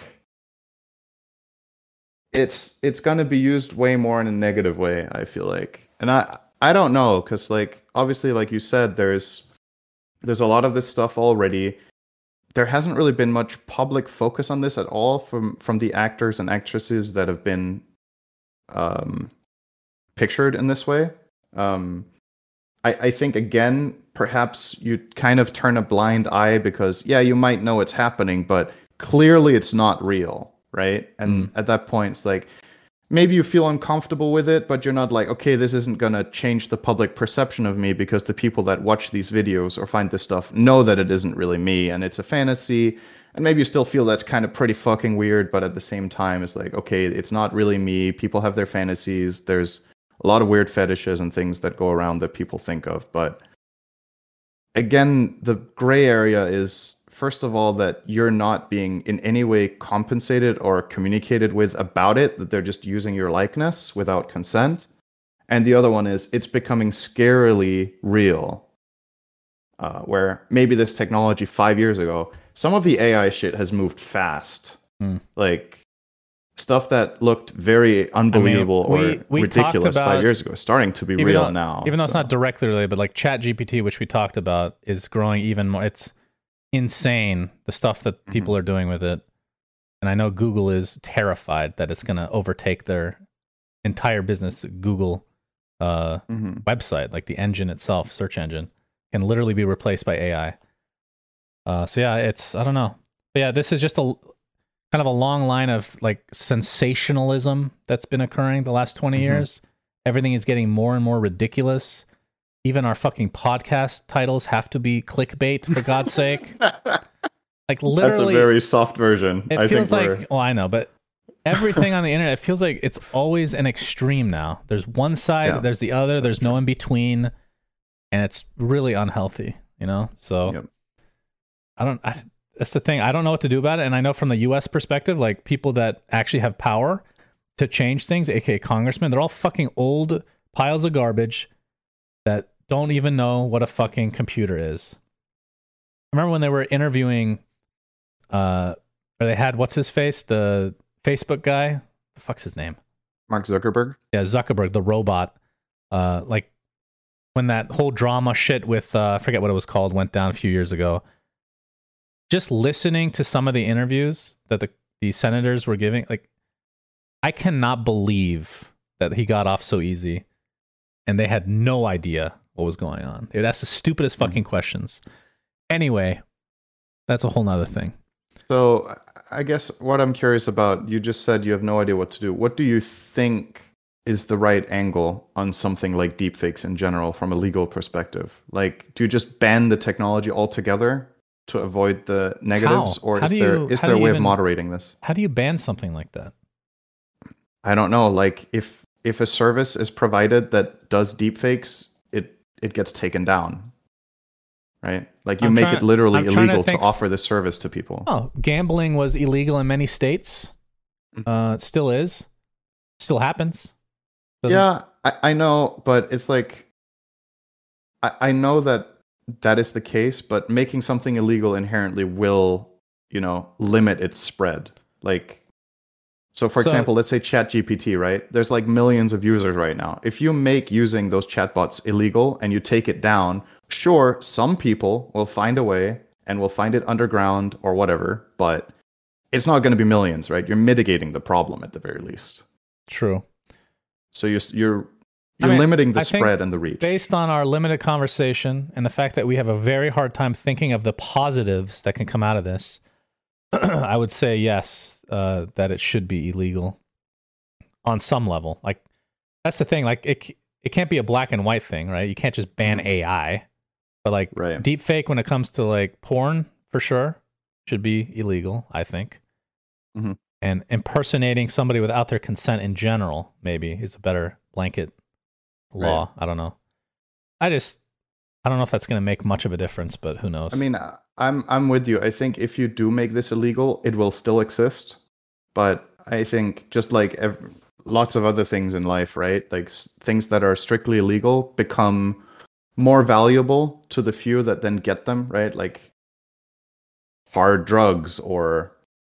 it's going to be used way more in a negative way, I feel like. And I don't know, because like obviously, like you said, there's a lot of this stuff already. There hasn't really been much public focus on this at all from the actors and actresses that have been pictured in this way. I think, again, perhaps you kind of turn a blind eye because, yeah, you might know it's happening, but clearly it's not real, right? And at that point, it's like, maybe you feel uncomfortable with it, but you're not like, okay, this isn't going to change the public perception of me because the people that watch these videos or find this stuff know that it isn't really me and it's a fantasy. And maybe you still feel that's kind of pretty fucking weird, but at the same time, it's like, okay, it's not really me. People have their fantasies. There's a lot of weird fetishes and things that go around that people think of. But again, the gray area is, first of all, that you're not being in any way compensated or communicated with about it, that they're just using your likeness without consent. And the other one is it's becoming scarily real, where maybe this technology 5 years ago, some of the AI shit has moved fast. Like stuff that looked very unbelievable or ridiculous 5 years ago is starting to be real now.
Even though it's not directly related, but like ChatGPT, which we talked about, is growing even more. It's insane, the stuff that people are doing with it. And I know Google is terrified that it's going to overtake their entire business. Google website, like the engine itself, search engine, can literally be replaced by AI. So yeah, I don't know. But yeah, this is just a kind of a long line of like sensationalism that's been occurring the last 20 years. Everything is getting more and more ridiculous. Even our fucking podcast titles have to be clickbait, for God's sake. Like literally,
that's a very soft version.
It feels like, well, I know, but everything on the internet, it feels like it's always an extreme now. There's one side, there's the other, there's no in between, and it's really unhealthy, So that's the thing. I don't know what to do about it. And I know from the US perspective, like people that actually have power to change things, aka congressmen, they're all fucking old piles of garbage that don't even know what a fucking computer is. I remember when they were interviewing, or they had, what's his face? The Facebook guy? The fuck's his name?
Mark Zuckerberg?
Yeah, Zuckerberg, the robot. Like when that whole drama shit with, I forget what it was called, went down a few years ago. Just listening to some of the interviews that the senators were giving, like, I cannot believe that he got off so easy and they had no idea what was going on. They would ask the stupidest fucking questions. Anyway, that's a whole nother thing.
So I guess what I'm curious about, you just said you have no idea what to do. What do you think is the right angle on something like deepfakes in general from a legal perspective? Like, do you just ban the technology altogether to avoid the negatives?
How?
Or is there a way of moderating this?
How do you ban something like that?
I don't know. Like if a service is provided that does deepfakes, it gets taken down. Right? Like you make it literally illegal to offer this service to people.
Oh, gambling was illegal in many states. It still is. Still happens.
Yeah, I know, but it's like I know that is the case, but making something illegal inherently will, limit its spread. Like, so for example, let's say ChatGPT, right? There's like millions of users right now. If you make using those chatbots illegal and you take it down, sure, some people will find a way and will find it underground or whatever, but it's not going to be millions, right? You're mitigating the problem at the very least.
True.
So you're limiting the spread and the reach.
Based on our limited conversation and the fact that we have a very hard time thinking of the positives that can come out of this, I would say yes, that it should be illegal on some level. Like, that's the thing. Like, it can't be a black and white thing, right? You can't just ban AI. But like deepfake, when it comes to like porn, for sure, should be illegal, I think. And impersonating somebody without their consent in general, maybe, is a better blanket law. I don't know. I don't know if that's going to make much of a difference, but who knows?
I mean, I'm with you. I think if you do make this illegal, it will still exist. But I think just like lots of other things in life, right? Like things that are strictly illegal become more valuable to the few that then get them, right? Like hard drugs or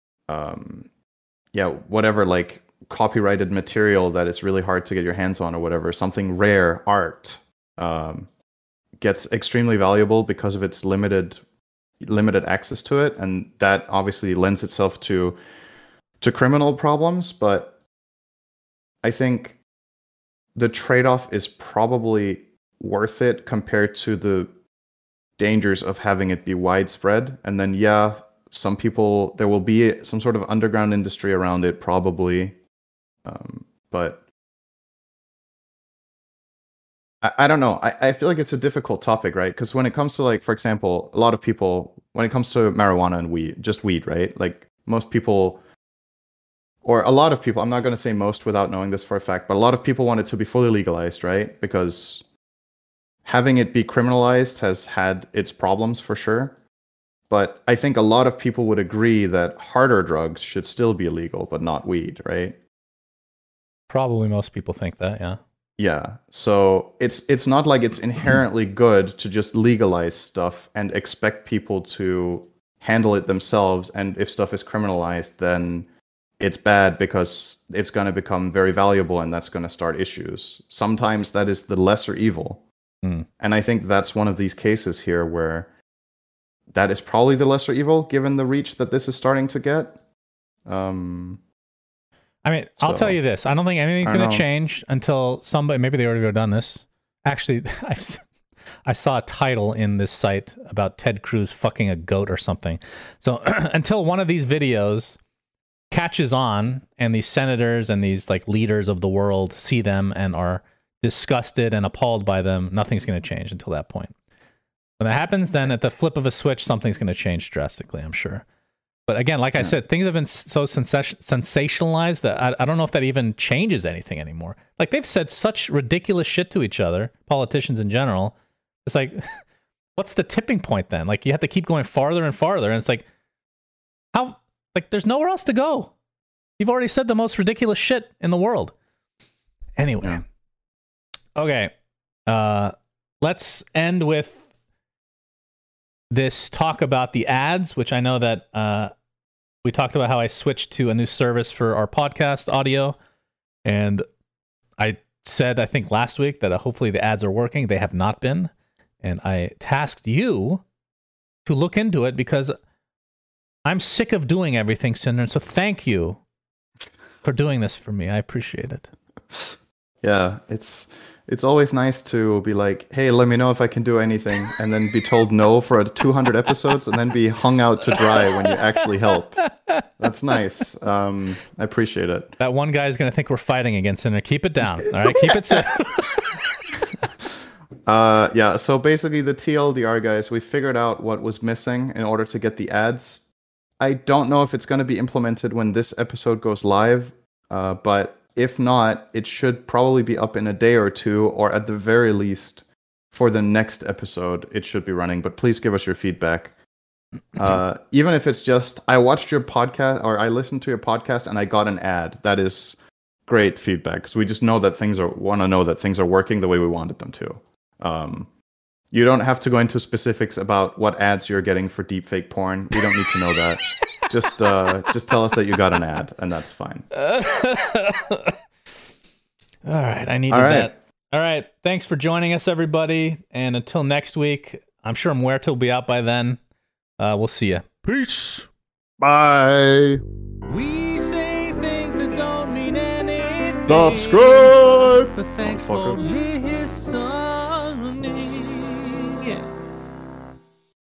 whatever, like copyrighted material that is really hard to get your hands on or whatever, something rare, art, gets extremely valuable because of its limited access to it, and that obviously lends itself to criminal problems. But I think the trade-off is probably worth it compared to the dangers of having it be widespread. And then some people, there will be some sort of underground industry around it probably, but I don't know. I feel like it's a difficult topic, right? Because when it comes to, like, for example, a lot of people, when it comes to marijuana and weed, right? Like most people, or a lot of people, I'm not going to say most without knowing this for a fact, but a lot of people want it to be fully legalized, right? Because having it be criminalized has had its problems for sure. But I think a lot of people would agree that harder drugs should still be illegal, but not weed, right?
Probably most people think that, yeah.
Yeah, so it's not like it's inherently good to just legalize stuff and expect people to handle it themselves. And if stuff is criminalized, then it's bad because it's going to become very valuable and that's going to start issues. Sometimes that is the lesser evil. And I think that's one of these cases here where that is probably the lesser evil given the reach that this is starting to get.
I mean, I'll tell you this. I don't think anything's going to change until somebody, maybe they already have done this. Actually, I saw a title in this site about Ted Cruz fucking a goat or something. So until one of these videos catches on and these senators and these like leaders of the world see them and are disgusted and appalled by them, nothing's going to change until that point. When that happens, then at the flip of a switch, something's going to change drastically, I'm sure. But again, like I said, things have been so sensationalized that I don't know if that even changes anything anymore. Like, they've said such ridiculous shit to each other, politicians in general. It's like, what's the tipping point then? Like, you have to keep going farther and farther. And it's like, how? Like, there's nowhere else to go. You've already said the most ridiculous shit in the world. Anyway. Okay. Let's end with this talk about the ads, which I know that we talked about how I switched to a new service for our podcast audio. And I said, I think last week, that hopefully the ads are working. They have not been. And I tasked you to look into it because I'm sick of doing everything, Cinder. So thank you for doing this for me. I appreciate it.
Yeah, it's always nice to be like, hey, let me know if I can do anything, and then be told no for 200 episodes, and then be hung out to dry when you actually help. That's nice. I appreciate it.
That one guy is going to think we're fighting against him. Keep it down. All right, keep it safe.
Yeah, so basically the TLDR, guys, we figured out what was missing in order to get the ads. I don't know if it's going to be implemented when this episode goes live, but if not, it should probably be up in a day or two, or at the very least, for the next episode, it should be running. But please give us your feedback. Even if it's just, I watched your podcast, or I listened to your podcast and I got an ad. That is great feedback, because we just know that want to know that things are working the way we wanted them to. You don't have to go into specifics about what ads you're getting for deepfake porn. We don't need to know that. Just tell us that you got an ad, and that's fine.
All right, I needed that. All right, thanks for joining us, everybody. And until next week, I'm sure Muerto will be out by then. We'll see you. Peace.
Bye.
We say things that don't mean anything.
Subscribe.
But thanks for listening.